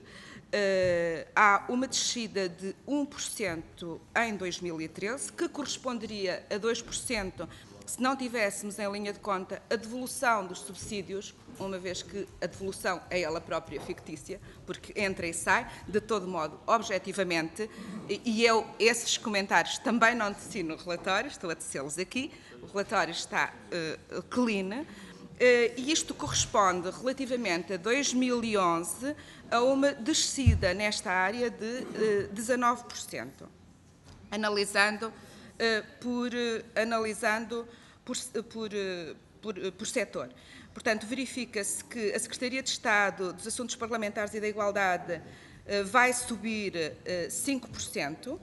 há uma descida de um por cento em dois mil e treze, que corresponderia a dois por cento se não tivéssemos em linha de conta a devolução dos subsídios, uma vez que a devolução é ela própria fictícia, porque entra e sai, de todo modo, objetivamente, e eu esses comentários também não teci no relatório, estou a tecê-los aqui, o relatório está uh, clean, uh, e isto corresponde, relativamente a dois mil e onze, a uma descida nesta área de uh, dezanove por cento, analisando uh, por, uh, analisando por, por, uh, por, uh, por setor. Portanto, verifica-se que a Secretaria de Estado dos Assuntos Parlamentares e da Igualdade uh, vai subir uh, cinco por cento,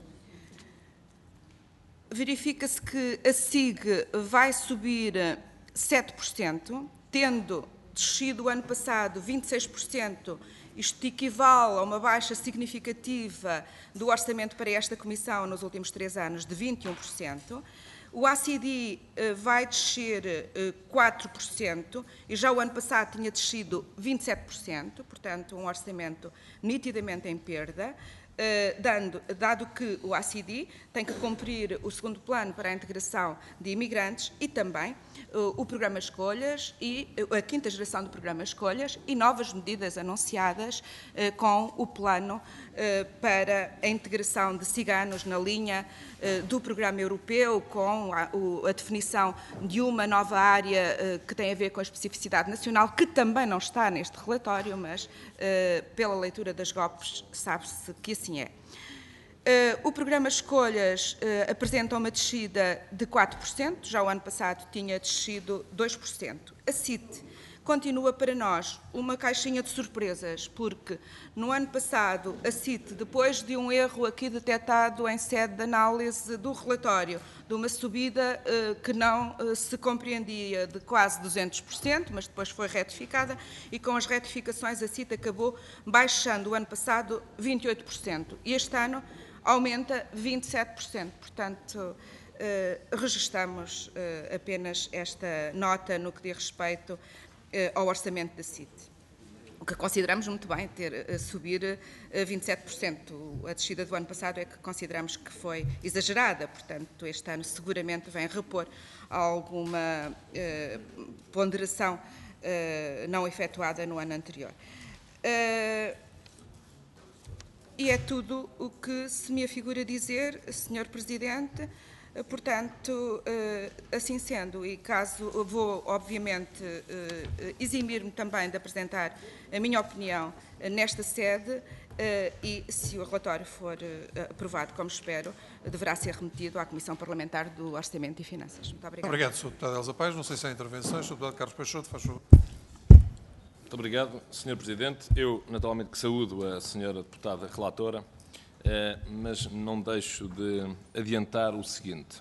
verifica-se que a S I G vai subir sete por cento, tendo descido o ano passado vinte e seis por cento, isto equivale a uma baixa significativa do orçamento para esta Comissão nos últimos três anos de vinte e um por cento. O A C D vai descer quatro por cento e já o ano passado tinha descido vinte e sete por cento, portanto, um orçamento nitidamente em perda. Uh, dando, dado que o A C D tem que cumprir o segundo plano para a integração de imigrantes e também uh, o programa Escolhas e uh, a quinta geração do programa Escolhas e novas medidas anunciadas uh, com o plano uh, para a integração de ciganos na linha uh, do programa europeu, com a, o, a definição de uma nova área uh, que tem a ver com a especificidade nacional, que também não está neste relatório, mas uh, pela leitura das G O Ps sabe-se que assim é. Uh, o programa Escolhas uh, apresenta uma descida de quatro por cento, já o ano passado tinha descido dois por cento. A C I T continua para nós uma caixinha de surpresas, porque no ano passado a C I T, depois de um erro aqui detectado em sede de análise do relatório, de uma subida uh, que não uh, se compreendia de quase duzentos por cento, mas depois foi retificada, e com as retificações a C I T acabou baixando o ano passado vinte e oito por cento. E este ano aumenta vinte e sete por cento. Portanto, uh, registramos uh, apenas esta nota no que diz respeito uh, ao orçamento da C I T. O que consideramos muito bem, ter uh, subir uh, vinte e sete por cento. A descida do ano passado é que consideramos que foi exagerada, portanto, este ano seguramente vem repor alguma uh, ponderação uh, não efetuada no ano anterior. Uh, e é tudo o que se me afigura dizer, senhor Presidente. Portanto, assim sendo, e caso vou, obviamente, eximir-me também de apresentar a minha opinião nesta sede, e se o relatório for aprovado, como espero, deverá ser remetido à Comissão Parlamentar do Orçamento e Finanças. Muito obrigada. Obrigado, senhor Deputado Elsa Paes. Não sei se há intervenções. senhor Deputado Carlos Peixoto, faz favor. Muito obrigado, senhor Presidente. Eu, naturalmente, que saúdo a senhora Deputada Relatora, mas não deixo de adiantar o seguinte.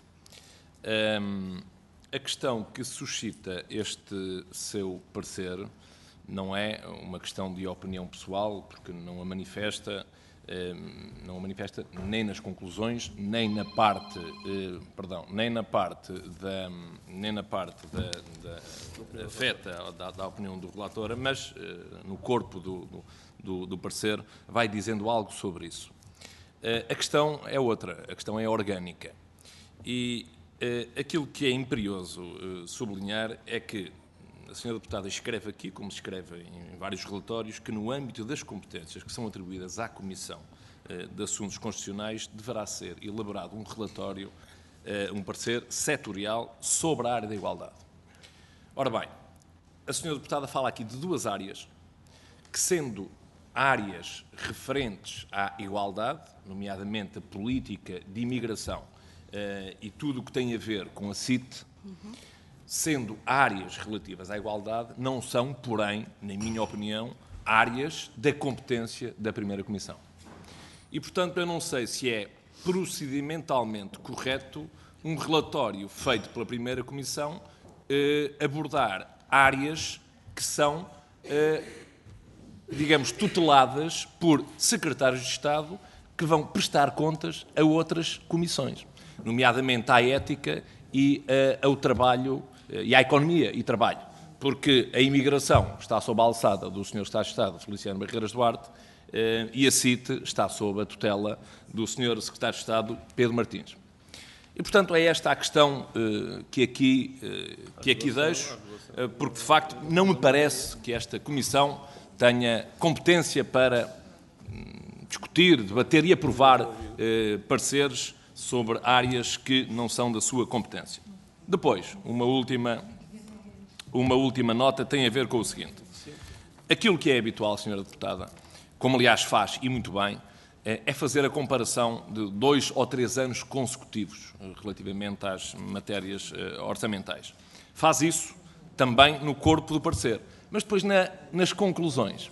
A questão que suscita este seu parecer não é uma questão de opinião pessoal, porque não a manifesta, não a manifesta nem nas conclusões, nem na parte, perdão, nem na parte da, nem na parte da, da afeta da, da opinião do relator, mas no corpo do, do, do parecer vai dizendo algo sobre isso. A questão é outra, a questão é orgânica. E uh, aquilo que é imperioso uh, sublinhar é que a senhora Deputada escreve aqui, como se escreve em vários relatórios, que no âmbito das competências que são atribuídas à Comissão uh, de Assuntos Constitucionais deverá ser elaborado um relatório, uh, um parecer setorial sobre a área da igualdade. Ora bem, a senhora Deputada fala aqui de duas áreas que, sendo áreas referentes à igualdade, nomeadamente a política de imigração uh, e tudo o que tem a ver com a C I T, uhum. sendo áreas relativas à igualdade, não são, porém, na minha opinião, áreas da competência da primeira Comissão. E, portanto, eu não sei se é procedimentalmente correto um relatório feito pela primeira Comissão uh, abordar áreas que são uh, digamos, tuteladas por secretários de Estado que vão prestar contas a outras comissões, nomeadamente à ética e uh, ao trabalho, uh, e à economia e trabalho, porque a imigração está sob a alçada do senhor Secretário de Estado, Feliciano Barreiras Duarte, uh, e a C I T está sob a tutela do senhor Secretário de Estado, Pedro Martins. E, portanto, é esta a questão uh, que, aqui, uh, que aqui deixo, uh, porque, de facto, não me parece que esta comissão tenha competência para hum, discutir, debater e aprovar eh, pareceres sobre áreas que não são da sua competência. Depois, uma última, uma última nota tem a ver com o seguinte. Aquilo que é habitual, senhora Deputada, como aliás faz, e muito bem, é fazer a comparação de dois ou três anos consecutivos relativamente às matérias eh, orçamentais. Faz isso também no corpo do parecer. Mas depois, na, nas conclusões,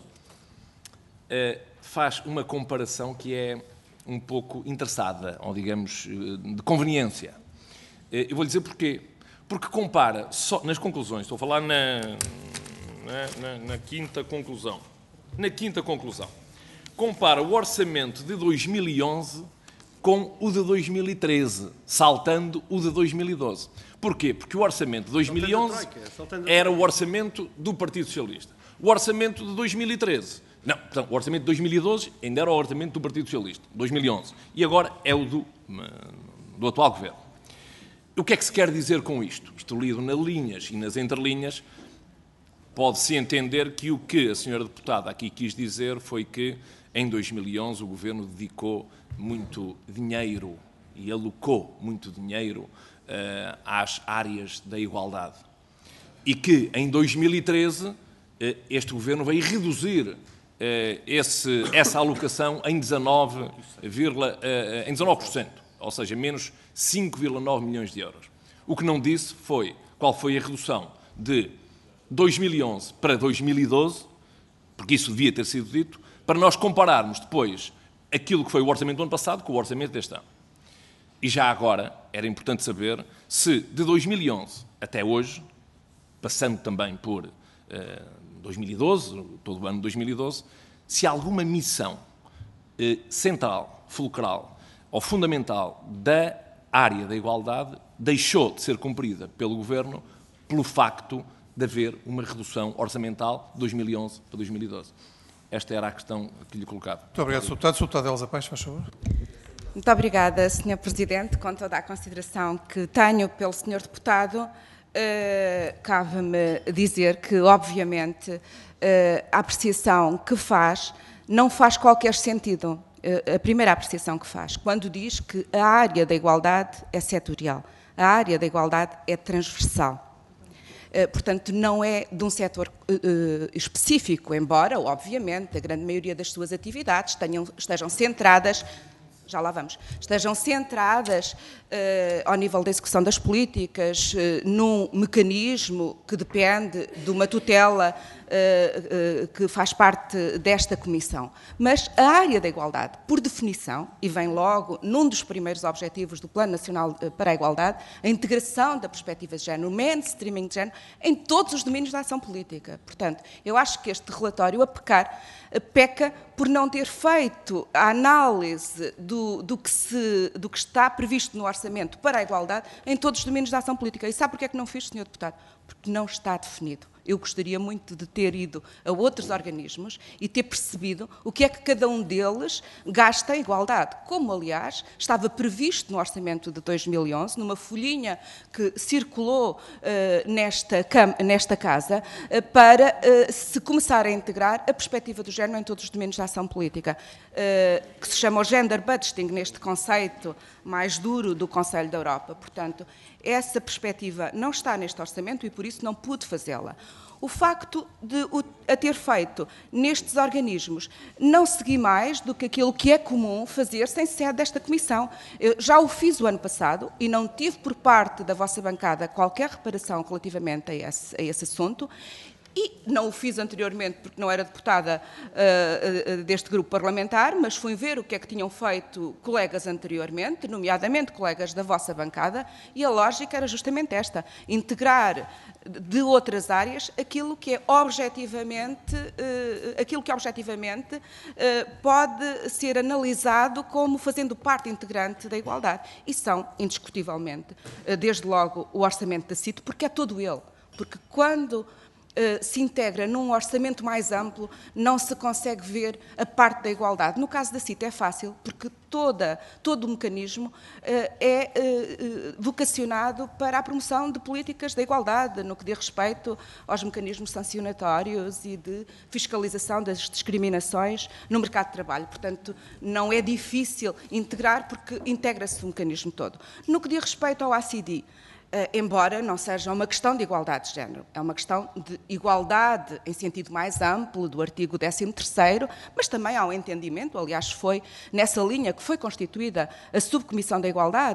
eh, faz uma comparação que é um pouco interessada, ou digamos, de conveniência. Eh, eu vou-lhe dizer porquê. Porque compara, só, nas conclusões, estou a falar na, na, na, na quinta conclusão. Na quinta conclusão. Compara o orçamento de dois mil e onze com o de dois mil e treze, saltando o de dois mil e doze. Porquê? Porque o orçamento de dois mil e onze era o orçamento do Partido Socialista. O orçamento de dois mil e treze, não, portanto, o orçamento de dois mil e doze ainda era o orçamento do Partido Socialista, dois mil e onze, e agora é o do, do atual Governo. O que é que se quer dizer com isto? Isto lido nas linhas e nas entrelinhas, pode-se entender que o que a senhora deputada aqui quis dizer foi que em dois mil e onze o Governo dedicou muito dinheiro e alocou muito dinheiro uh, às áreas da igualdade. E que em dois mil e treze uh, este Governo veio reduzir uh, esse, essa alocação em dezanove por cento, ou seja, menos cinco vírgula nove milhões de euros. O que não disse foi qual foi a redução de dois mil e onze para dois mil e doze, porque isso devia ter sido dito, para nós compararmos depois aquilo que foi o orçamento do ano passado com o orçamento deste ano. E já agora era importante saber se de dois mil e onze até hoje, passando também por eh, dois mil e doze, todo o ano de dois mil e doze, se alguma missão eh, central, fulcral ou fundamental da área da igualdade deixou de ser cumprida pelo Governo pelo facto de haver uma redução orçamental de dois mil e onze para dois mil e doze. Esta era a questão que lhe colocava. Muito obrigado, senhor Deputado. senhor Deputado Elsa Paes, faz favor. Muito obrigada, senhor Presidente. Com toda a consideração que tenho pelo senhor Deputado, uh, cabe-me dizer que, obviamente, uh, a apreciação que faz não faz qualquer sentido. Uh, a primeira apreciação que faz, quando diz que a área da igualdade é setorial, a área da igualdade é transversal. Portanto, não é de um setor uh, específico, embora, obviamente, a grande maioria das suas atividades tenham, estejam centradas, já lá vamos, estejam centradas uh, ao nível da execução das políticas, uh, num mecanismo que depende de uma tutela uh, uh, que faz parte desta Comissão. Mas a área da igualdade, por definição, e vem logo num dos primeiros objetivos do Plano Nacional para a Igualdade, a integração da perspectiva de género, o mainstreaming de género, em todos os domínios da ação política. Portanto, eu acho que este relatório, a pecar, peca por não ter feito a análise do, do, que se, do que está previsto no orçamento para a igualdade em todos os domínios da ação política. E sabe porquê é que não fiz, senhor Deputado? Porque não está definido. Eu gostaria muito de ter ido a outros organismos e ter percebido o que é que cada um deles gasta em igualdade, como, aliás, estava previsto no orçamento de dois mil e onze, numa folhinha que circulou uh, nesta, nesta casa, uh, para uh, se começar a integrar a perspectiva do género em todos os domínios da ação política, uh, que se chama o gender budgeting, neste conceito mais duro do Conselho da Europa. Portanto, essa perspectiva não está neste orçamento e, por isso, não pude fazê-la. O facto de o, a ter feito nestes organismos não segui mais do que aquilo que é comum fazer sem sede desta Comissão. Eu já o fiz o ano passado e não tive por parte da vossa bancada qualquer reparação relativamente a esse, a esse assunto. E não o fiz anteriormente porque não era deputada uh, uh, deste grupo parlamentar, mas fui ver o que é que tinham feito colegas anteriormente, nomeadamente colegas da vossa bancada, e a lógica era justamente esta, integrar de outras áreas aquilo que é objetivamente, uh, aquilo que objetivamente uh, pode ser analisado como fazendo parte integrante da igualdade. E são, indiscutivelmente, uh, desde logo o orçamento da C I T, porque é todo ele. Porque quando Uh, se integra num orçamento mais amplo, não se consegue ver a parte da igualdade. No caso da C I T é fácil, porque toda, todo o mecanismo uh, é uh, vocacionado para a promoção de políticas da igualdade, no que diz respeito aos mecanismos sancionatórios e de fiscalização das discriminações no mercado de trabalho. Portanto, não é difícil integrar, porque integra-se o mecanismo todo. No que diz respeito ao A C D, Uh, embora não seja uma questão de igualdade de género, é uma questão de igualdade em sentido mais amplo do artigo décimo terceiro, mas também há um entendimento, aliás foi nessa linha que foi constituída a Subcomissão da Igualdade,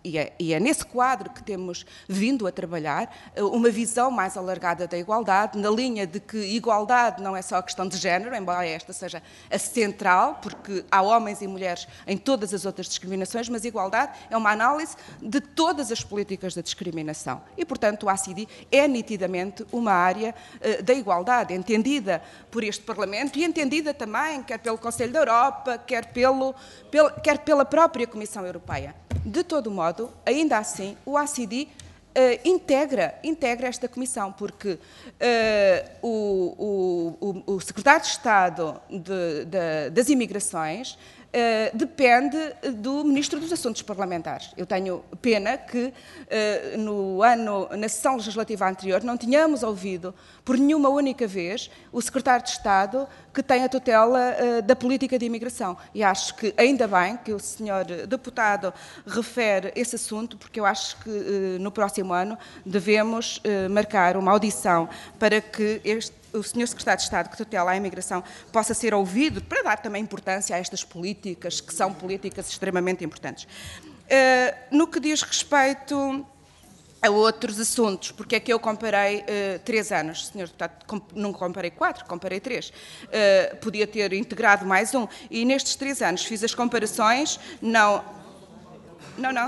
e é, e é nesse quadro que temos vindo a trabalhar, uma visão mais alargada da igualdade, na linha de que igualdade não é só a questão de género, embora esta seja a central, porque há homens e mulheres em todas as outras discriminações, mas igualdade é uma análise de todas as políticas da discriminação. E, portanto, o A C I D é nitidamente uma área uh, da igualdade, entendida por este Parlamento e entendida também, quer pelo Conselho da Europa, quer, pelo, pelo, quer pela própria Comissão Europeia. De todo modo, ainda assim, o A C I D Uh, integra, integra esta comissão, porque uh, o, o, o secretário de Estado de, de, das Imigrações uh, depende do Ministro dos Assuntos Parlamentares. Eu tenho pena que uh, no ano, na sessão legislativa anterior não tínhamos ouvido por nenhuma única vez o secretário de Estado que tem a tutela uh, da política de imigração. E acho que ainda bem que o senhor deputado refere esse assunto, porque eu acho que uh, no próximo ano devemos uh, marcar uma audição para que este, o senhor secretário de Estado que tutela a imigração possa ser ouvido, para dar também importância a estas políticas, que são políticas extremamente importantes. Uh, no que diz respeito a outros assuntos, porque é que eu comparei uh, três anos, senhor deputado, com, não comparei quatro, comparei três. Uh, podia ter integrado mais um, e nestes três anos fiz as comparações, não, não, não,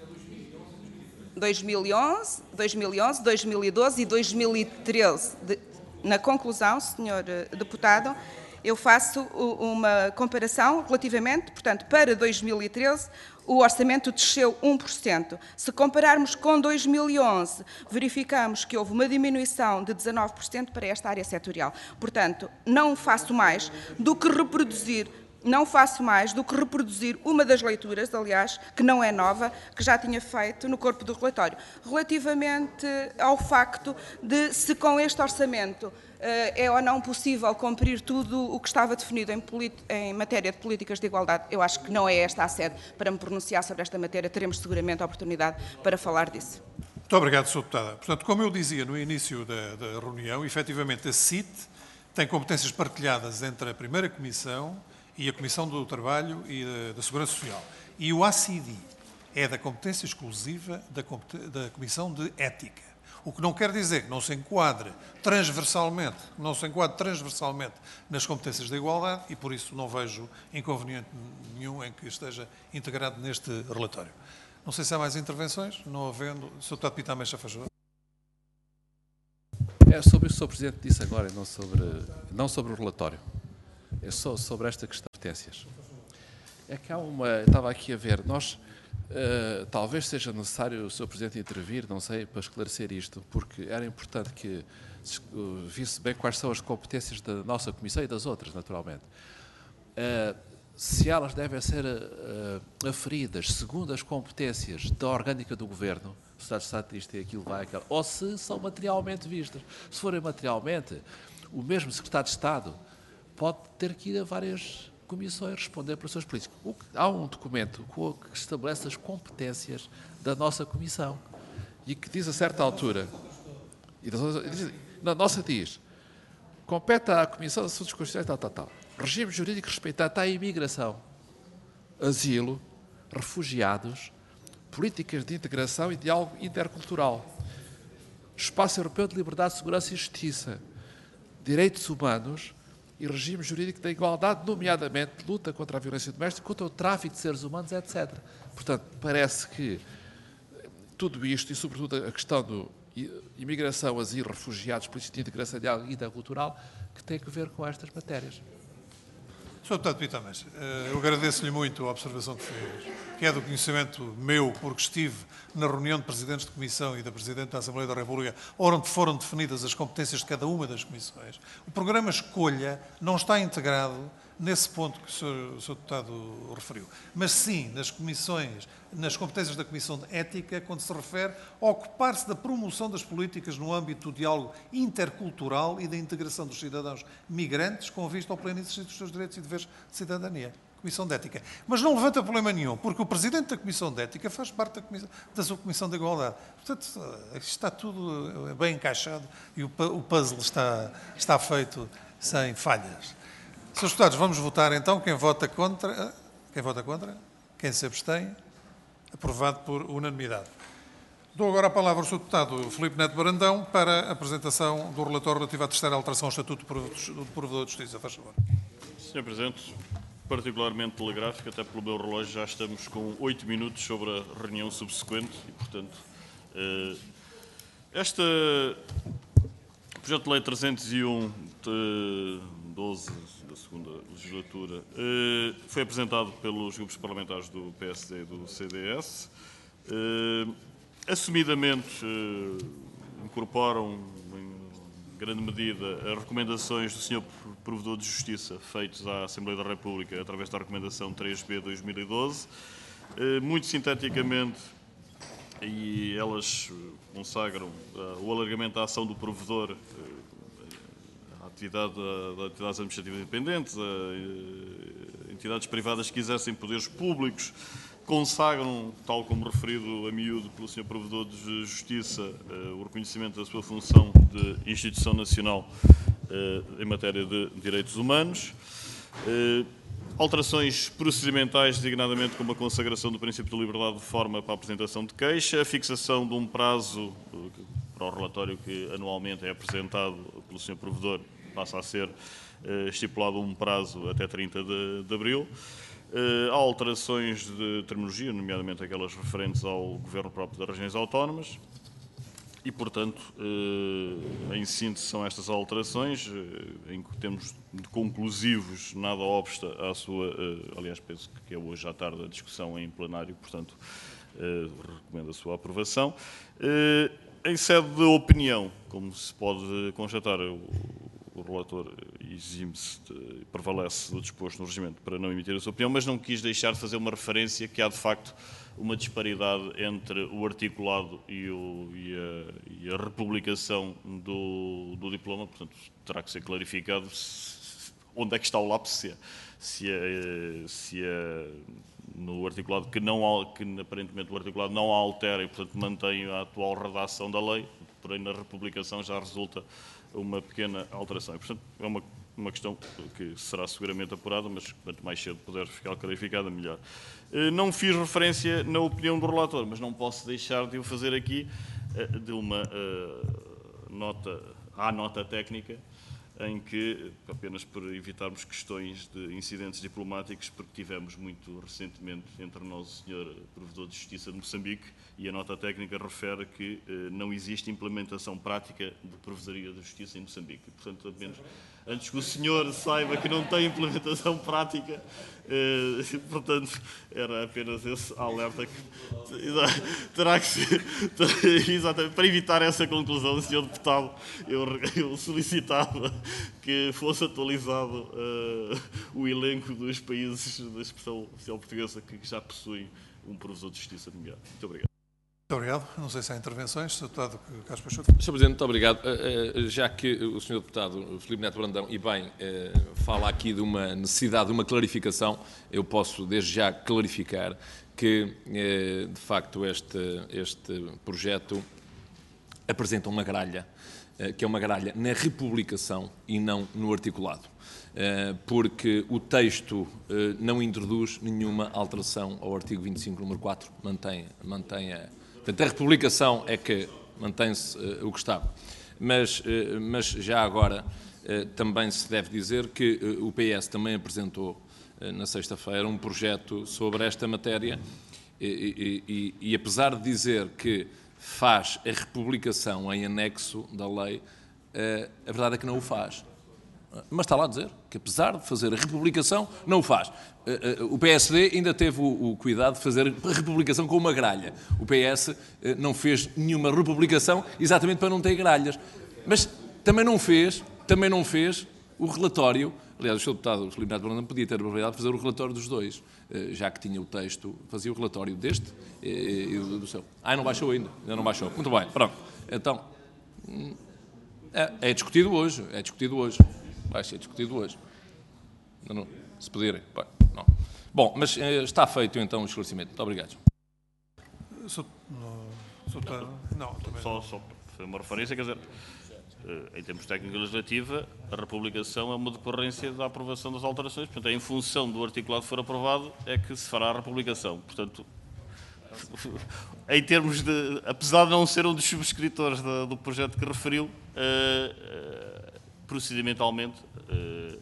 dois mil e onze, dois mil e onze, dois mil e doze e dois mil e treze. De, na conclusão, senhor deputado, eu faço uma comparação relativamente, portanto, para dois mil e treze, o orçamento desceu um por cento. Se compararmos com dois mil e onze, verificamos que houve uma diminuição de dezanove por cento para esta área setorial. Portanto, não faço mais do que reproduzir Não faço mais do que reproduzir uma das leituras, aliás, que não é nova, que já tinha feito no corpo do relatório, relativamente ao facto de se com este orçamento é ou não possível cumprir tudo o que estava definido em, em matéria de políticas de igualdade. Eu acho que não é esta a sede para me pronunciar sobre esta matéria, teremos seguramente a oportunidade para falar disso. Muito obrigado, senhora Deputada. Portanto, como eu dizia no início da, da reunião, efetivamente a C I T tem competências partilhadas entre a primeira Comissão e a Comissão do Trabalho e da, da Segurança Social. E o A C I D é da competência exclusiva da, da Comissão de Ética. O que não quer dizer que não se enquadre transversalmente, não se enquadre transversalmente nas competências da igualdade e, por isso, não vejo inconveniente nenhum em que esteja integrado neste relatório. Não sei se há mais intervenções. Não havendo... senhor Deputado Pita Ameixa, faz favor. É sobre o que o senhor Presidente disse agora, não sobre, não sobre o relatório. É só sobre esta questão de competências. É que há uma... Eu estava aqui a ver, nós... Uh, talvez seja necessário o senhor Presidente intervir, não sei, para esclarecer isto, porque era importante que uh, visse bem quais são as competências da nossa Comissão e das outras, naturalmente. Uh, se elas devem ser uh, aferidas segundo as competências da orgânica do Governo, o Estado de Estado isto e aquilo vai, aquilo, ou se são materialmente vistas. Se forem materialmente, o mesmo Secretário de Estado pode ter que ir a várias comissões responder para os seus políticos. Há um documento que estabelece as competências da nossa Comissão e que diz a certa altura, e na nossa diz, compete à Comissão de Assuntos Constitucionais, tal, tal, tal, regime jurídico respeitado à imigração, asilo, refugiados, políticas de integração e diálogo intercultural, espaço europeu de liberdade, segurança e justiça, direitos humanos e regime jurídico da igualdade, nomeadamente luta contra a violência doméstica, contra o tráfico de seres humanos, etcétera. Portanto, parece que tudo isto, e sobretudo a questão do imigração, asilo, refugiados, política de integração e intercultural, que tem a ver com estas matérias. senhor Deputado Pita Ameixa, eu agradeço-lhe muito a observação que fez, que é do conhecimento meu, porque estive na reunião de presidentes de comissão e da Presidente da Assembleia da República, onde foram definidas as competências de cada uma das comissões. O programa Escolha não está integrado nesse ponto que o senhor, o senhor Deputado referiu, mas sim nas comissões, nas competências da Comissão de Ética, quando se refere a ocupar-se da promoção das políticas no âmbito do diálogo intercultural e da integração dos cidadãos migrantes com vista ao pleno exercício dos seus direitos e deveres de cidadania. Comissão de Ética. Mas não levanta problema nenhum, porque o Presidente da Comissão de Ética faz parte da, comissão, da sua Comissão de Igualdade. Portanto, está tudo bem encaixado e o puzzle está, está feito sem falhas. Senhores deputados, vamos votar então. Quem vota contra? Quem vota contra? Quem se abstém? Aprovado por unanimidade. Dou agora a palavra ao senhor Deputado Filipe Neto Brandão para a apresentação do relatório relativo à terceira alteração ao Estatuto do Provedor de Justiça. Faz favor. senhor Presidente, particularmente telegráfico, até pelo meu relógio já estamos com oito minutos sobre a reunião subsequente e, portanto, este projeto de lei trezentos e um de doze da segunda legislatura foi apresentado pelos grupos parlamentares do P S D e do C D S. Assumidamente incorporam em grande medida as recomendações do senhor Provedor de Justiça feitas à Assembleia da República através da recomendação três B de dois mil e doze. Muito sinteticamente, e elas consagram o alargamento da ação do provedor à atividade das atividades administrativas independentes, a entidades privadas que exercem poderes públicos, consagram, tal como referido a miúdo pelo senhor Provedor de Justiça, o reconhecimento da sua função de instituição nacional em matéria de direitos humanos. Alterações procedimentais, designadamente como a consagração do princípio de liberdade de forma para a apresentação de queixa, a fixação de um prazo para o relatório que anualmente é apresentado pelo senhor Provedor, passa a ser estipulado um prazo até trinta de abril. Há alterações de terminologia, nomeadamente aquelas referentes ao governo próprio das regiões autónomas. E, portanto, em síntese são estas alterações, em que temos de conclusivos, nada obsta à sua, aliás, penso que é hoje à tarde a discussão em plenário, portanto, recomendo a sua aprovação. Em sede de opinião, como se pode constatar, o relator exime-se e prevalece do disposto no regimento para não emitir a sua opinião, mas não quis deixar de fazer uma referência que há, de facto, uma disparidade entre o articulado e, o, e, a, e a republicação do, do diploma. Portanto, terá que ser clarificado se, onde é que está o lápis, se é, se é, se é no articulado que, não, que aparentemente o articulado não altera e, portanto, mantém a atual redação da lei, porém na republicação já resulta uma pequena alteração. E, portanto, é uma, uma questão que será seguramente apurada, mas quanto mais cedo puder ficar clarificada, melhor. Não fiz referência na opinião do relator, mas não posso deixar de o fazer aqui, de uma uh, nota, à nota técnica, em que, apenas por evitarmos questões de incidentes diplomáticos, porque tivemos muito recentemente entre nós o senhor Provedor de Justiça de Moçambique, e a nota técnica refere que eh, não existe implementação prática de Provedoria de Justiça em Moçambique. E, portanto, apenas, antes que o senhor saiba que não tem implementação prática, eh, portanto, era apenas esse alerta que terá que ser, exatamente, para evitar essa conclusão, senhor Deputado, eu, eu solicitava que fosse atualizado uh, o elenco dos países da expressão oficial portuguesa que já possuem um provedor de justiça nomeado. Muito obrigado. Muito obrigado. Não sei se há intervenções. senhor Deputado Carlos Peixoto. senhor Presidente, muito obrigado. Já que o senhor Deputado Filipe Neto Brandão, e bem, fala aqui de uma necessidade de uma clarificação, eu posso desde já clarificar que, de facto, este, este projeto apresenta uma gralha, que é uma gralha na republicação e não no articulado, porque o texto não introduz nenhuma alteração ao artigo vinte e cinco, número quatro, mantém, mantém a... Portanto, a republicação é que mantém-se o que estava. Mas, mas já agora também se deve dizer que o P S também apresentou na sexta-feira um projeto sobre esta matéria e, e, e, e apesar de dizer que faz a republicação em anexo da lei, a verdade é que não o faz. Mas está lá a dizer que, apesar de fazer a republicação, não o faz. O P S D ainda teve o cuidado de fazer a republicação com uma gralha. O P S não fez nenhuma republicação exatamente para não ter gralhas. Mas também não fez, também não fez o relatório. Aliás, o senhor Deputado Filipe Neto Brandão podia ter a probabilidade de fazer o relatório dos dois, já que tinha o texto, fazia o relatório deste e do seu. Ah, não baixou ainda, ainda não baixou. Muito bem, pronto. Então, é, é discutido hoje, é discutido hoje. Vai ser discutido hoje. Não, não, se pedirem. Bem, não. Bom, mas está feito então o esclarecimento. Muito obrigado. Sou, no, sou, não, também só, só foi uma referência, quer dizer, em termos de técnica legislativa, a republicação é uma decorrência da aprovação das alterações. Portanto, é em função do articulado que for aprovado é que se fará a republicação. Portanto, em termos de, apesar de não ser um dos subscritores do, do projeto que referiu, uh, uh, procedimentalmente uh,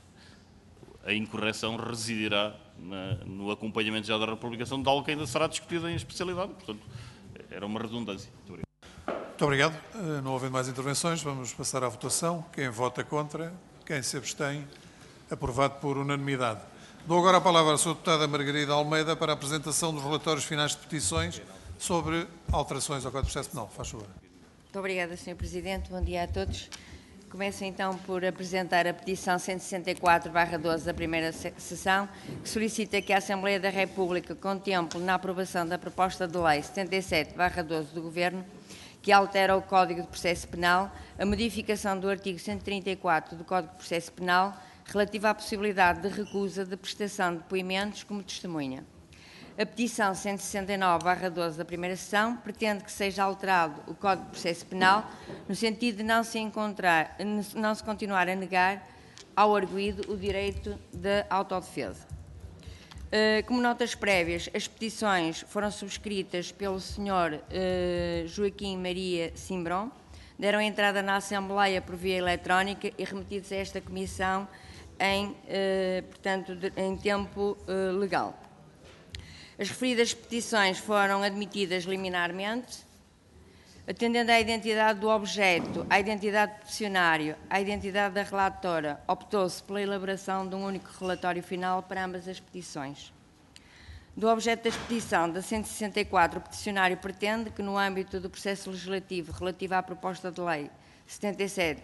a incorreção residirá na, no acompanhamento já da republicação de algo que ainda será discutido em especialidade. Portanto, era uma redundância. Muito obrigado. Muito obrigado. Uh, não havendo mais intervenções, vamos passar à votação. Quem vota contra, quem se abstém, aprovado por unanimidade. Dou agora a palavra à senhora deputada Margarida Almeida para a apresentação dos relatórios finais de petições sobre alterações ao Código de Processo Penal. Faz favor. Muito obrigada, senhor Presidente. Bom dia a todos. Começo então por apresentar a petição cento e sessenta e quatro barra doze da primeira sessão, que solicita que a Assembleia da República contemple na aprovação da proposta de lei setenta e sete barra doze do Governo, que altera o Código de Processo Penal, a modificação do artigo cento e trinta e quatro do Código de Processo Penal, relativa à possibilidade de recusa de prestação de depoimentos como testemunha. A petição cento e sessenta e nove barra doze da primeira sessão pretende que seja alterado o Código de Processo Penal no sentido de não se, encontrar, não se continuar a negar ao arguido o direito de autodefesa. Como notas prévias, as petições foram subscritas pelo senhor Joaquim Maria Simbrão, deram entrada na Assembleia por via eletrónica e remetidos a esta Comissão em, portanto, em tempo legal. As referidas petições foram admitidas liminarmente, atendendo à identidade do objeto, à identidade do peticionário, à identidade da relatora, optou-se pela elaboração de um único relatório final para ambas as petições. Do objeto da petição da cento e sessenta e quatro, o peticionário pretende que, no âmbito do processo legislativo relativo à proposta de lei setenta e sete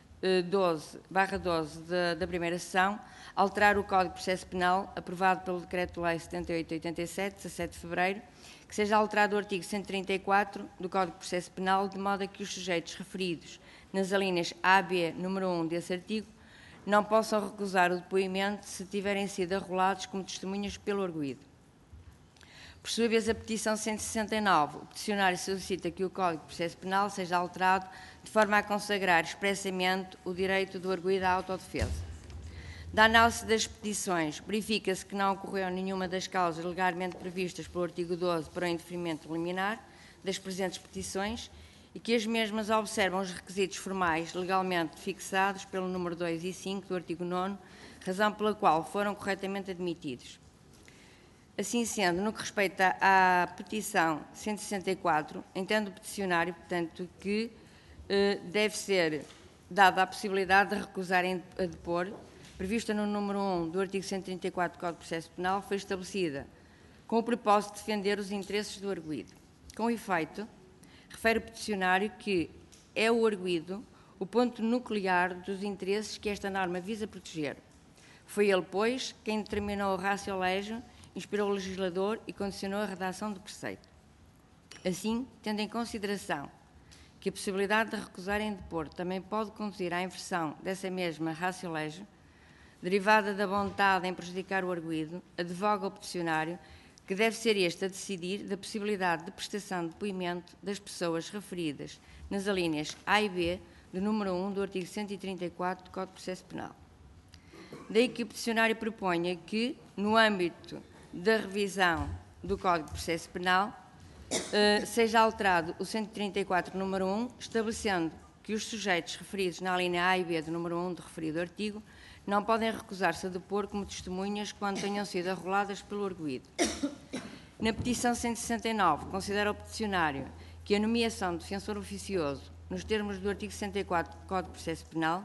barra doze da primeira sessão, alterar o Código de Processo Penal, aprovado pelo Decreto-Lei setenta e oito barra oitenta e sete, dezassete de fevereiro, que seja alterado o artigo cento e trinta e quatro do Código de Processo Penal, de modo a que os sujeitos referidos nas alíneas A, B, número um desse artigo, não possam recusar o depoimento se tiverem sido arrolados como testemunhas pelo arguido. Por sua vez, a petição cento e sessenta e nove, o peticionário solicita que o Código de Processo Penal seja alterado de forma a consagrar expressamente o direito do arguido à autodefesa. Da análise das petições, verifica-se que não ocorreu nenhuma das causas legalmente previstas pelo artigo doze para o indeferimento liminar das presentes petições e que as mesmas observam os requisitos formais legalmente fixados pelo número dois e cinco do artigo nono, razão pela qual foram corretamente admitidos. Assim sendo, no que respeita à petição cento e sessenta e quatro, entende o peticionário, portanto, que eh, deve ser dada a possibilidade de recusarem a depor, prevista no número um do artigo cento e trinta e quatro do Código de Processo Penal, foi estabelecida com o propósito de defender os interesses do arguido. Com efeito, refere o peticionário que é o arguido o ponto nuclear dos interesses que esta norma visa proteger. Foi ele, pois, quem determinou o ratio legem, inspirou o legislador e condicionou a redação do preceito. Assim, tendo em consideração que a possibilidade de recusarem depor também pode conduzir à inversão dessa mesma ratio legem, derivada da vontade em prejudicar o arguido, advoga o peticionário que deve ser este a decidir da possibilidade de prestação de depoimento das pessoas referidas nas alíneas A e B do número um do artigo cento e trinta e quatro do Código de Processo Penal. Daí que o peticionário proponha que, no âmbito da revisão do Código de Processo Penal, eh, seja alterado o cento e trinta e quatro, número um, estabelecendo que os sujeitos referidos na linha A e B do número um do referido artigo não podem recusar-se a depor como testemunhas quando tenham sido arroladas pelo arguido. Na petição cento e sessenta e nove, considera o peticionário que a nomeação de defensor oficioso, nos termos do artigo sessenta e quatro do Código de Processo Penal,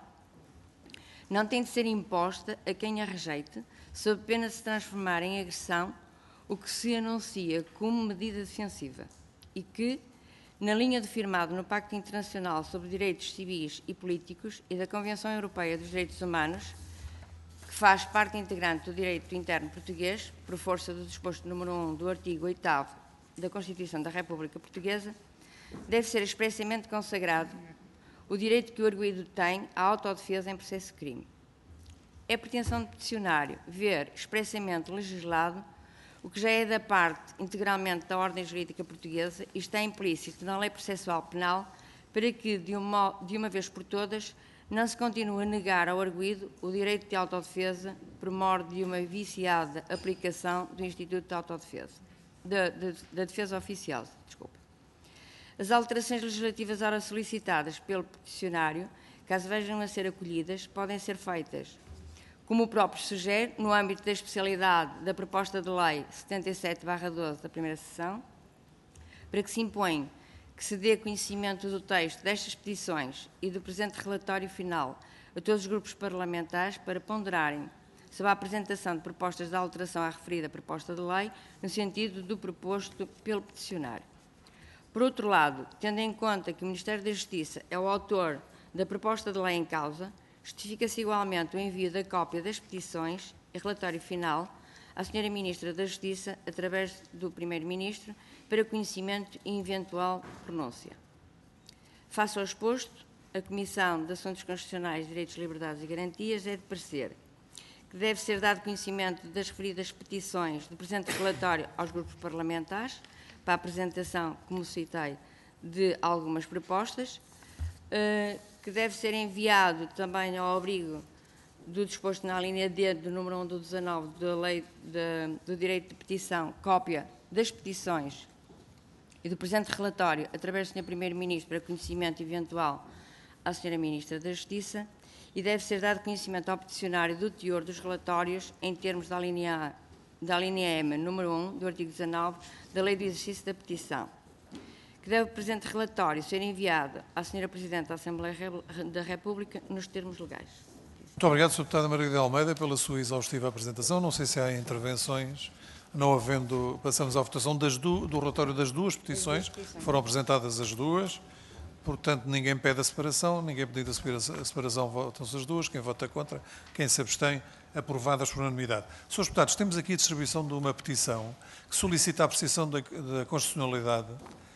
não tem de ser imposta a quem a rejeite, sob pena de se transformar em agressão o que se anuncia como medida defensiva e que, na linha do firmado no Pacto Internacional sobre Direitos Civis e Políticos e da Convenção Europeia dos Direitos Humanos, que faz parte integrante do direito interno português, por força do disposto número um do artigo oitavo da Constituição da República Portuguesa, deve ser expressamente consagrado o direito que o arguido tem à autodefesa em processo de crime. É pretensão do peticionário ver expressamente legislado o que já é da parte integralmente da ordem jurídica portuguesa e está implícito na lei processual penal para que, de uma, de uma vez por todas, não se continue a negar ao arguido o direito de autodefesa por mor de uma viciada aplicação do Instituto de Autodefesa. da, da, da defesa oficial. Desculpa. As alterações legislativas ora solicitadas pelo peticionário, caso venham a ser acolhidas, podem ser feitas, como o próprio sugere, no âmbito da especialidade da proposta de lei setenta e sete barra doze da primeira sessão, para que se impõe que se dê conhecimento do texto destas petições e do presente relatório final a todos os grupos parlamentares para ponderarem sobre a apresentação de propostas de alteração à referida proposta de lei no sentido do proposto pelo peticionário. Por outro lado, tendo em conta que o Ministério da Justiça é o autor da proposta de lei em causa, justifica-se igualmente o envio da cópia das petições e relatório final à senhora Ministra da Justiça, através do Primeiro-Ministro, para conhecimento e eventual pronúncia. Face ao exposto, a Comissão de Assuntos Constitucionais, Direitos, Liberdades e Garantias é de parecer que deve ser dado conhecimento das referidas petições do presente relatório aos grupos parlamentares, para a apresentação, como citei, de algumas propostas, que deve ser enviado também ao abrigo do disposto na linha D do número um do dezanove da Lei de, do Direito de Petição, cópia das petições e do presente relatório, através do senhor Primeiro-Ministro, para conhecimento eventual à senhora Ministra da Justiça, e deve ser dado conhecimento ao peticionário do teor dos relatórios em termos da linha A, da linha M, número um, do artigo dezanove, da Lei do Exercício da Petição, que deve o presente relatório ser enviado à senhora Presidente da Assembleia da República nos termos legais. Muito obrigado, senhora Deputada Margarida de Almeida, pela sua exaustiva apresentação. Não sei se há intervenções. Não havendo, passamos à votação das do, do relatório das duas petições. Foram apresentadas as duas. Portanto, ninguém pede a separação, ninguém pediu a separação, votam-se as duas. Quem vota contra, quem se abstém, aprovadas por unanimidade. senhores deputados, temos aqui a distribuição de uma petição que solicita a apreciação da, da constitucionalidade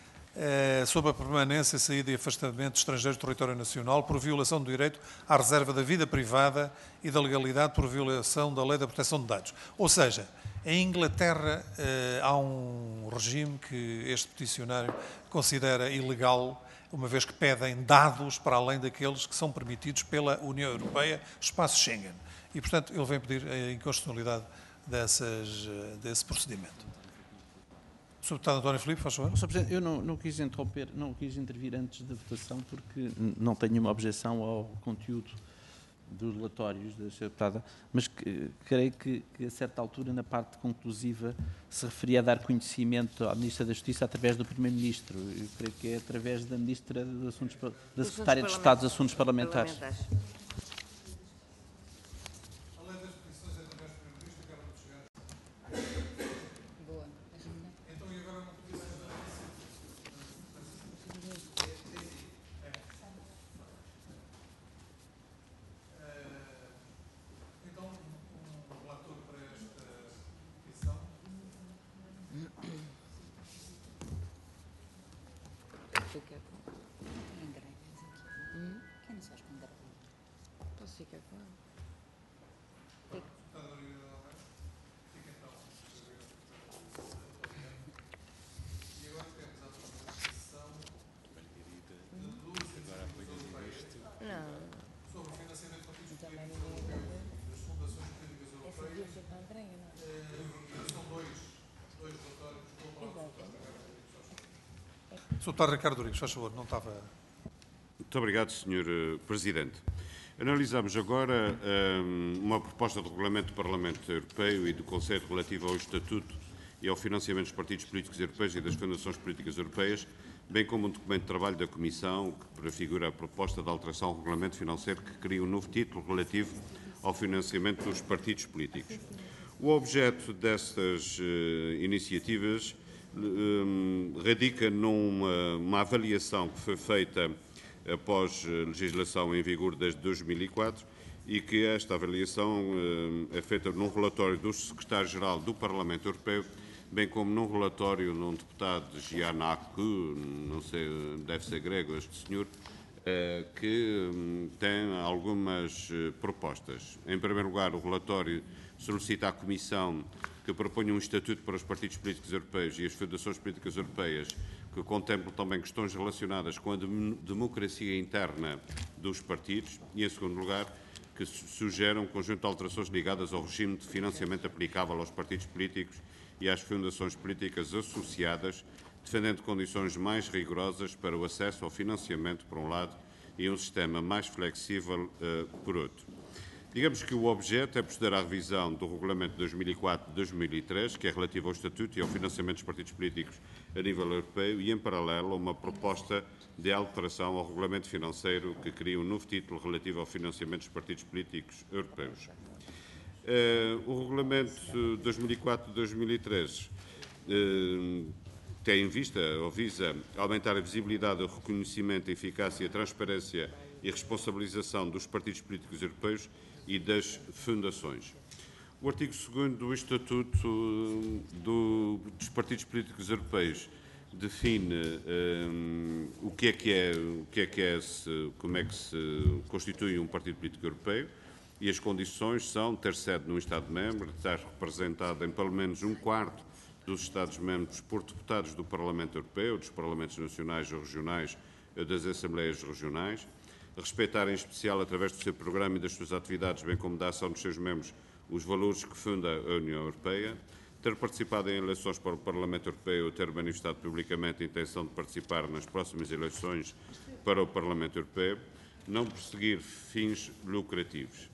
eh, sobre a permanência, saída e afastamento de estrangeiros do território nacional por violação do direito à reserva da vida privada e da legalidade por violação da Lei da Proteção de Dados. Ou seja, em Inglaterra eh, há um regime que este peticionário considera ilegal, uma vez que pedem dados para além daqueles que são permitidos pela União Europeia, espaço Schengen. E, portanto, ele vem pedir a inconstitucionalidade dessas, desse procedimento. senhor Deputado António Filipe, faz favor. senhor Presidente, eu não, não quis interromper, não quis intervir antes da votação, porque não tenho nenhuma objeção ao conteúdo dos relatórios da senhora Deputada, mas que, creio que, que a certa altura, na parte conclusiva, se referia a dar conhecimento à Ministra da Justiça através do Primeiro-Ministro. Eu creio que é através da Ministra dos Assuntos, da Secretária de Estado dos Assuntos Parlamentares. Posso ficar com ela? Sobre o financiamento de partidos políticos das fundações políticas europeias. São dois, dois relatórios. senhor Deputado Ricardo Rodrigues, faz favor, não estava... Muito obrigado, senhor Presidente. Analisamos agora um, uma proposta de regulamento do Parlamento Europeu e do Conselho relativa ao Estatuto e ao financiamento dos partidos políticos europeus e das fundações políticas europeias, bem como um documento de trabalho da Comissão que prefigura a proposta de alteração ao regulamento financeiro que cria um novo título relativo ao financiamento dos partidos políticos. O objeto destas uh, iniciativas um, radica numa uma avaliação que foi feita após a legislação em vigor desde dois mil e quatro e que esta avaliação uh, é feita num relatório do Secretário-Geral do Parlamento Europeu, bem como num relatório num deputado de Giannakou, não sei, deve ser grego este senhor, uh, que um, tem algumas uh, propostas. Em primeiro lugar, o relatório solicita à Comissão que proponha um estatuto para os partidos políticos europeus e as fundações políticas europeias que contemple também questões relacionadas com a democracia interna dos partidos e, em segundo lugar, que sugere um conjunto de alterações ligadas ao regime de financiamento aplicável aos partidos políticos e às fundações políticas associadas, defendendo condições mais rigorosas para o acesso ao financiamento, por um lado, e um sistema mais flexível, uh, por outro. Digamos que o objeto é proceder à revisão do Regulamento dois mil e quatro de dois mil e três, que é relativo ao Estatuto e ao financiamento dos partidos políticos a nível europeu, e, em paralelo, a uma proposta de alteração ao Regulamento Financeiro, que cria um novo título relativo ao financiamento dos partidos políticos europeus. Uh, o Regulamento dois mil e quatro de dois mil e três uh, tem em vista, ou visa, aumentar a visibilidade, o reconhecimento, a eficácia, a transparência e a responsabilização dos partidos políticos europeus e das fundações. O artigo segundo do Estatuto do, dos Partidos Políticos Europeus define um, o que é que é, o que é que é se, como é que se constitui um partido político europeu, e as condições são ter sede num Estado-membro, estar representado em pelo menos um quarto dos Estados-membros por deputados do Parlamento Europeu, dos Parlamentos Nacionais ou Regionais ou das Assembleias Regionais, respeitar em especial, através do seu programa e das suas atividades, bem como da ação dos seus membros, os valores que funda a União Europeia, ter participado em eleições para o Parlamento Europeu ou ter manifestado publicamente a intenção de participar nas próximas eleições para o Parlamento Europeu, não perseguir fins lucrativos.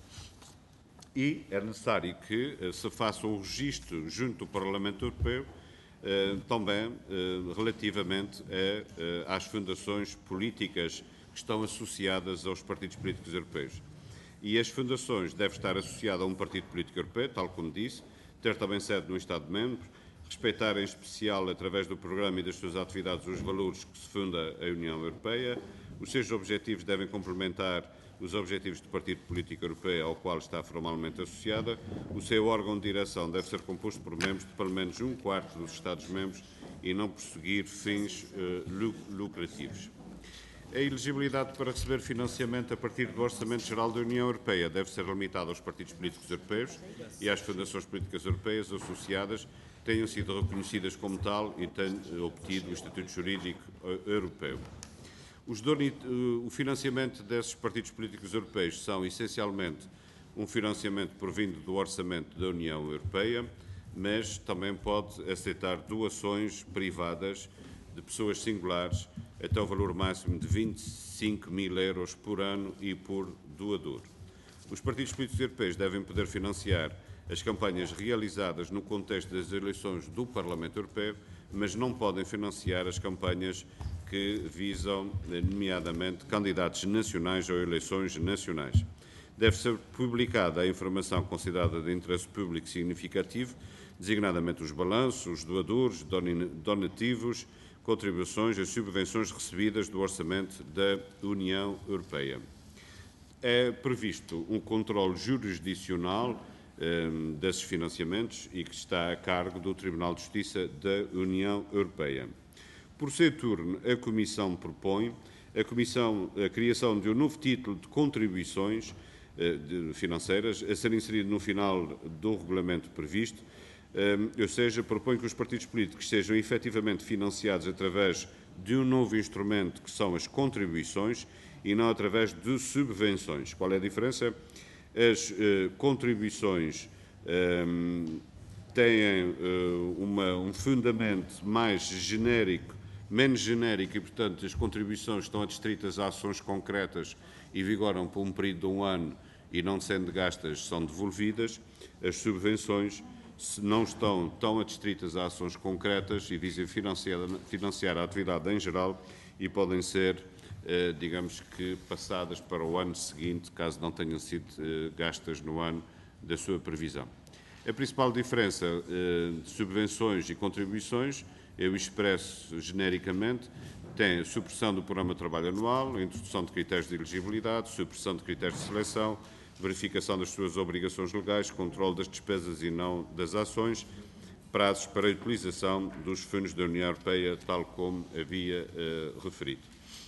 E é necessário que se faça o registro junto do Parlamento Europeu eh, também eh, relativamente a, eh, às fundações políticas que estão associadas aos partidos políticos europeus. E as fundações devem estar associadas a um partido político europeu, tal como disse, ter também sede no Estado-membro, respeitar em especial, através do programa e das suas atividades, os valores que se funda a União Europeia. Os seus objetivos devem complementar os objetivos do partido político europeu ao qual está formalmente associada. O seu órgão de direção deve ser composto por membros de pelo menos um quarto dos Estados-membros e não perseguir fins uh, lucrativos. A elegibilidade para receber financiamento a partir do Orçamento Geral da União Europeia deve ser limitada aos partidos políticos europeus e às fundações políticas europeias associadas tenham sido reconhecidas como tal e tenham obtido o Estatuto Jurídico Europeu. Os doni, o financiamento desses partidos políticos europeus são, essencialmente, um financiamento provindo do Orçamento da União Europeia, mas também pode aceitar doações privadas de pessoas singulares até o valor máximo de vinte e cinco mil euros por ano e por doador. Os partidos políticos europeus devem poder financiar as campanhas realizadas no contexto das eleições do Parlamento Europeu, mas não podem financiar as campanhas que visam, nomeadamente, candidatos nacionais ou eleições nacionais. Deve ser publicada a informação considerada de interesse público significativo, designadamente os balanços, os doadores, donativos, contribuições e subvenções recebidas do orçamento da União Europeia. É previsto um controle jurisdicional eh, desses financiamentos e que está a cargo do Tribunal de Justiça da União Europeia. Por seu turno, a Comissão propõe a, Comissão, a criação de um novo título de contribuições eh, de, financeiras a ser inserido no final do regulamento previsto, ou seja, propõe que os partidos políticos sejam efetivamente financiados através de um novo instrumento que são as contribuições e não através de subvenções. Qual é a diferença? As uh, contribuições um, têm uh, uma, um fundamento mais genérico, menos genérico e, portanto, as contribuições estão adstritas a ações concretas e vigoram por um período de um ano e, não sendo gastas, são devolvidas. As subvenções se não estão tão adstritas a ações concretas e visam financiar, financiar a atividade em geral e podem ser, eh, digamos que, passadas para o ano seguinte, caso não tenham sido eh, gastas no ano da sua previsão. A principal diferença eh, de subvenções e contribuições, eu expresso genericamente, tem a supressão do programa de trabalho anual, a introdução de critérios de elegibilidade, supressão de critérios de seleção, verificação das suas obrigações legais, controle das despesas e não das ações, prazos para a utilização dos fundos da União Europeia, tal como havia uh, referido.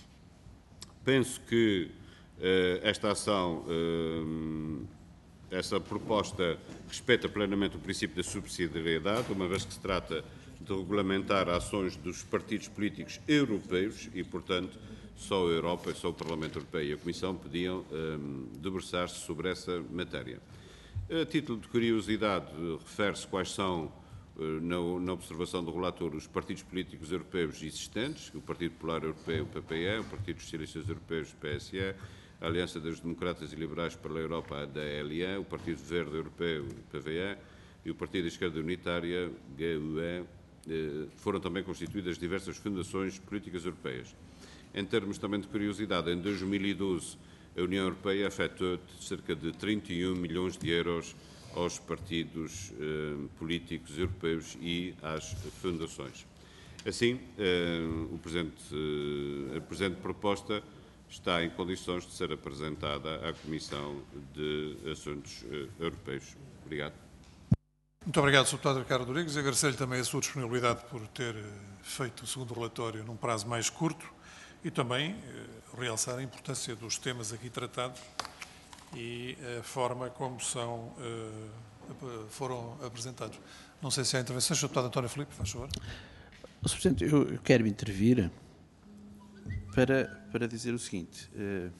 Penso que uh, esta ação, uh, essa proposta, respeita plenamente o princípio da subsidiariedade, uma vez que se trata de regulamentar ações dos partidos políticos europeus e, portanto, só a Europa, só o Parlamento Europeu e a Comissão podiam um, debruçar-se sobre essa matéria. A título de curiosidade, refere-se quais são na, na observação do relator, os partidos políticos europeus existentes, o Partido Popular Europeu, o P P E, o Partido dos Socialistas Europeus, o P S E, a Aliança dos Democratas e Liberais pela Europa, a D L E, o Partido Verde Europeu, o P V E, e o Partido da Esquerda Unitária, G U E, foram também constituídas diversas fundações políticas europeias. Em termos também de curiosidade, em dois mil e doze, a União Europeia afetou cerca de trinta e um milhões de euros aos partidos eh, políticos europeus e às fundações. Assim, eh, o presente, eh, a presente proposta está em condições de ser apresentada à Comissão de Assuntos eh, Europeus. Obrigado. Muito obrigado, senhor Deputado Ricardo Rodrigues. Agradecer-lhe também a sua disponibilidade por ter feito o segundo relatório num prazo mais curto e também eh, realçar a importância dos temas aqui tratados e a forma como são, eh, foram apresentados. Não sei se há intervenções. senhor Deputado António Filipe, faz favor. senhor Presidente, eu, eu quero intervir para, para dizer o seguinte. Eh,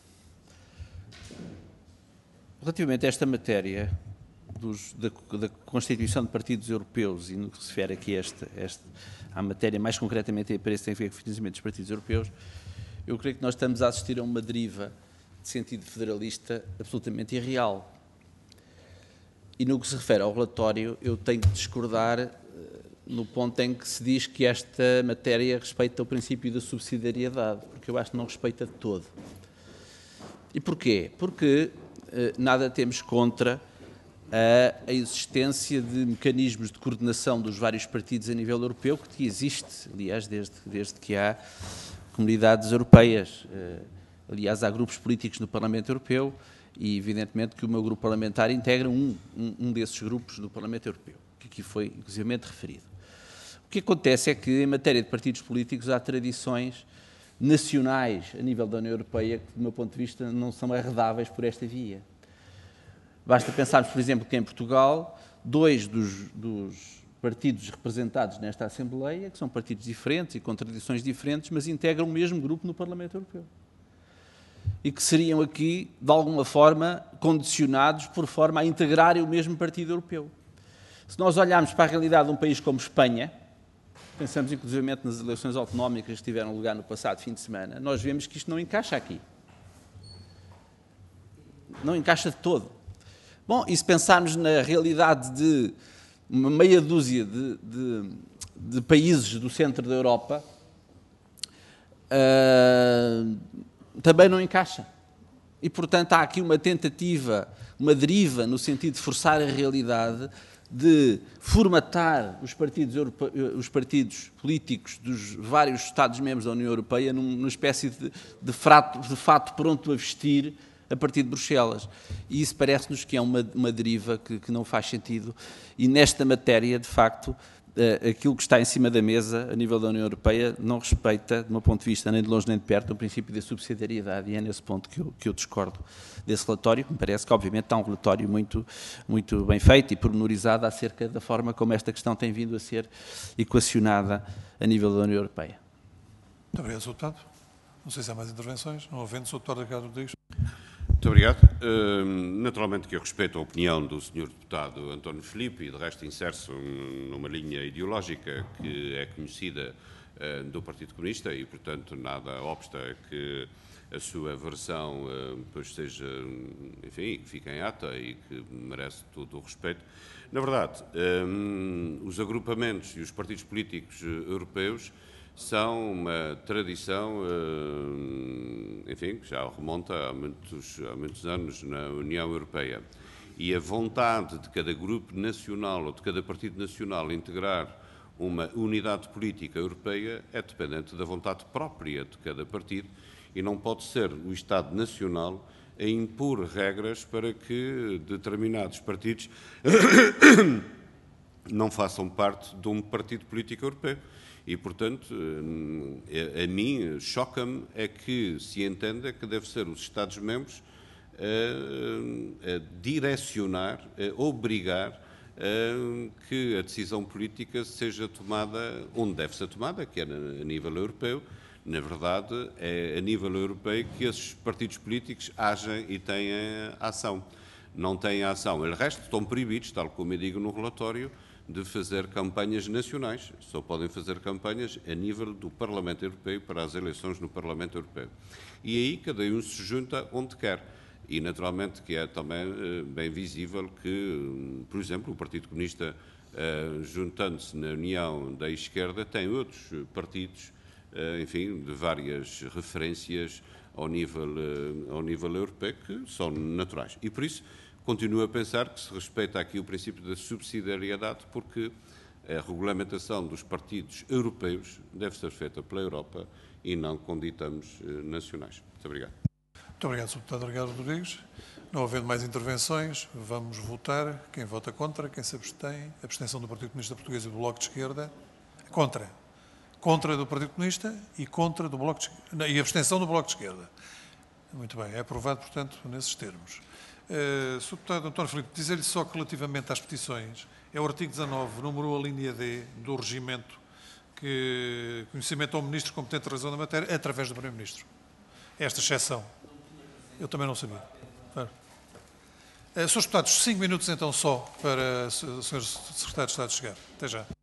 relativamente a esta matéria dos, da, da constituição de partidos europeus e no que se refere aqui a esta, esta, à matéria, mais concretamente a preço tem a ver com o financiamento dos partidos europeus, eu creio que nós estamos a assistir a uma deriva de sentido federalista absolutamente irreal. E no que se refere ao relatório, eu tenho de discordar no ponto em que se diz que esta matéria respeita o princípio da subsidiariedade, porque eu acho que não respeita de todo. E porquê? Porque eh, nada temos contra a, a existência de mecanismos de coordenação dos vários partidos a nível europeu, que existe, aliás, desde, desde que há comunidades europeias. Eh, aliás, há grupos políticos no Parlamento Europeu e, evidentemente, que o meu grupo parlamentar integra um, um, um desses grupos do Parlamento Europeu, que aqui foi, inclusivamente, referido. O que acontece é que, em matéria de partidos políticos, há tradições nacionais a nível da União Europeia que, do meu ponto de vista, não são arredáveis por esta via. Basta pensarmos, por exemplo, que em Portugal, dois dos, dos partidos representados nesta Assembleia, que são partidos diferentes e com tradições diferentes, mas integram o mesmo grupo no Parlamento Europeu. E que seriam aqui, de alguma forma, condicionados por forma a integrarem o mesmo partido europeu. Se nós olharmos para a realidade de um país como Espanha, pensamos inclusivamente nas eleições autonómicas que tiveram lugar no passado fim de semana, nós vemos que isto não encaixa aqui. Não encaixa de todo. Bom, e se pensarmos na realidade de uma meia dúzia de, de, de países do centro da Europa, uh, também não encaixa. E, portanto, há aqui uma tentativa, uma deriva no sentido de forçar a realidade, de formatar os partidos, europe... os partidos políticos dos vários Estados-membros da União Europeia numa espécie de, de, frato, de fato pronto a vestir a partir de Bruxelas. E isso parece-nos que é uma, uma deriva que, que não faz sentido. E nesta matéria, de facto, uh, aquilo que está em cima da mesa, a nível da União Europeia, não respeita, do meu ponto de vista, nem de longe nem de perto, o princípio da subsidiariedade. E é nesse ponto que eu, que eu discordo desse relatório, que me parece que, obviamente, está um relatório muito, muito bem feito e pormenorizado acerca da forma como esta questão tem vindo a ser equacionada a nível da União Europeia. Muito obrigado, senhor Deputado. Não sei se há mais intervenções. Não havendo, senhor Deputado Ricardo Rodrigues. Muito obrigado. Uh, naturalmente que eu respeito a opinião do senhor Deputado António Filipe e, de resto, insere-se numa linha ideológica que é conhecida uh, do Partido Comunista e, portanto, nada obsta que a sua versão uh, pois seja, enfim, que fique em ata e que merece todo o respeito. Na verdade, um, os agrupamentos e os partidos políticos europeus são uma tradição, enfim, que já remonta há muitos, há muitos anos na União Europeia. E a vontade de cada grupo nacional ou de cada partido nacional integrar uma unidade política europeia é dependente da vontade própria de cada partido e não pode ser o Estado Nacional a impor regras para que determinados partidos não façam parte de um partido político europeu. E, portanto, a mim choca-me é que se entenda que deve ser os Estados-membros a, a direcionar, a obrigar a que a decisão política seja tomada onde deve ser tomada, que é a nível europeu. Na verdade, é a nível europeu que esses partidos políticos agem e têm ação. não têm ação. O resto estão proibidos, tal como eu digo no relatório, de fazer campanhas nacionais. Só podem fazer campanhas a nível do Parlamento Europeu para as eleições no Parlamento Europeu. E aí cada um se junta onde quer. E, naturalmente, que é também eh, bem visível que, por exemplo, o Partido Comunista, eh, juntando-se na União da Esquerda, tem outros partidos, eh, enfim, de várias referências ao nível, eh, ao nível europeu, que são naturais. E, por isso, continuo a pensar que se respeita aqui o princípio da subsidiariedade, porque a regulamentação dos partidos europeus deve ser feita pela Europa e não com ditames eh, nacionais. Muito obrigado. Muito obrigado, senhor Deputado Ricardo Rodrigues. Não havendo mais intervenções, vamos votar. Quem vota contra, quem se abstém. Abstenção do Partido Comunista Português e do Bloco de Esquerda. Contra. Contra do Partido Comunista e contra do Bloco de Esquerda. E abstenção do Bloco de Esquerda. Muito bem. É aprovado, portanto, nesses termos. Uh, senhor Deputado António Filipe, dizer-lhe só que relativamente às petições, é o artigo dezanove, número a linha D do regimento, que conhecimento ao Ministro competente de razão da matéria, através do Primeiro-Ministro. Esta exceção. Eu também não sabia. Claro. Uh, senhores Deputados, cinco minutos então só para o senhor Secretário de Estado chegar. Até já.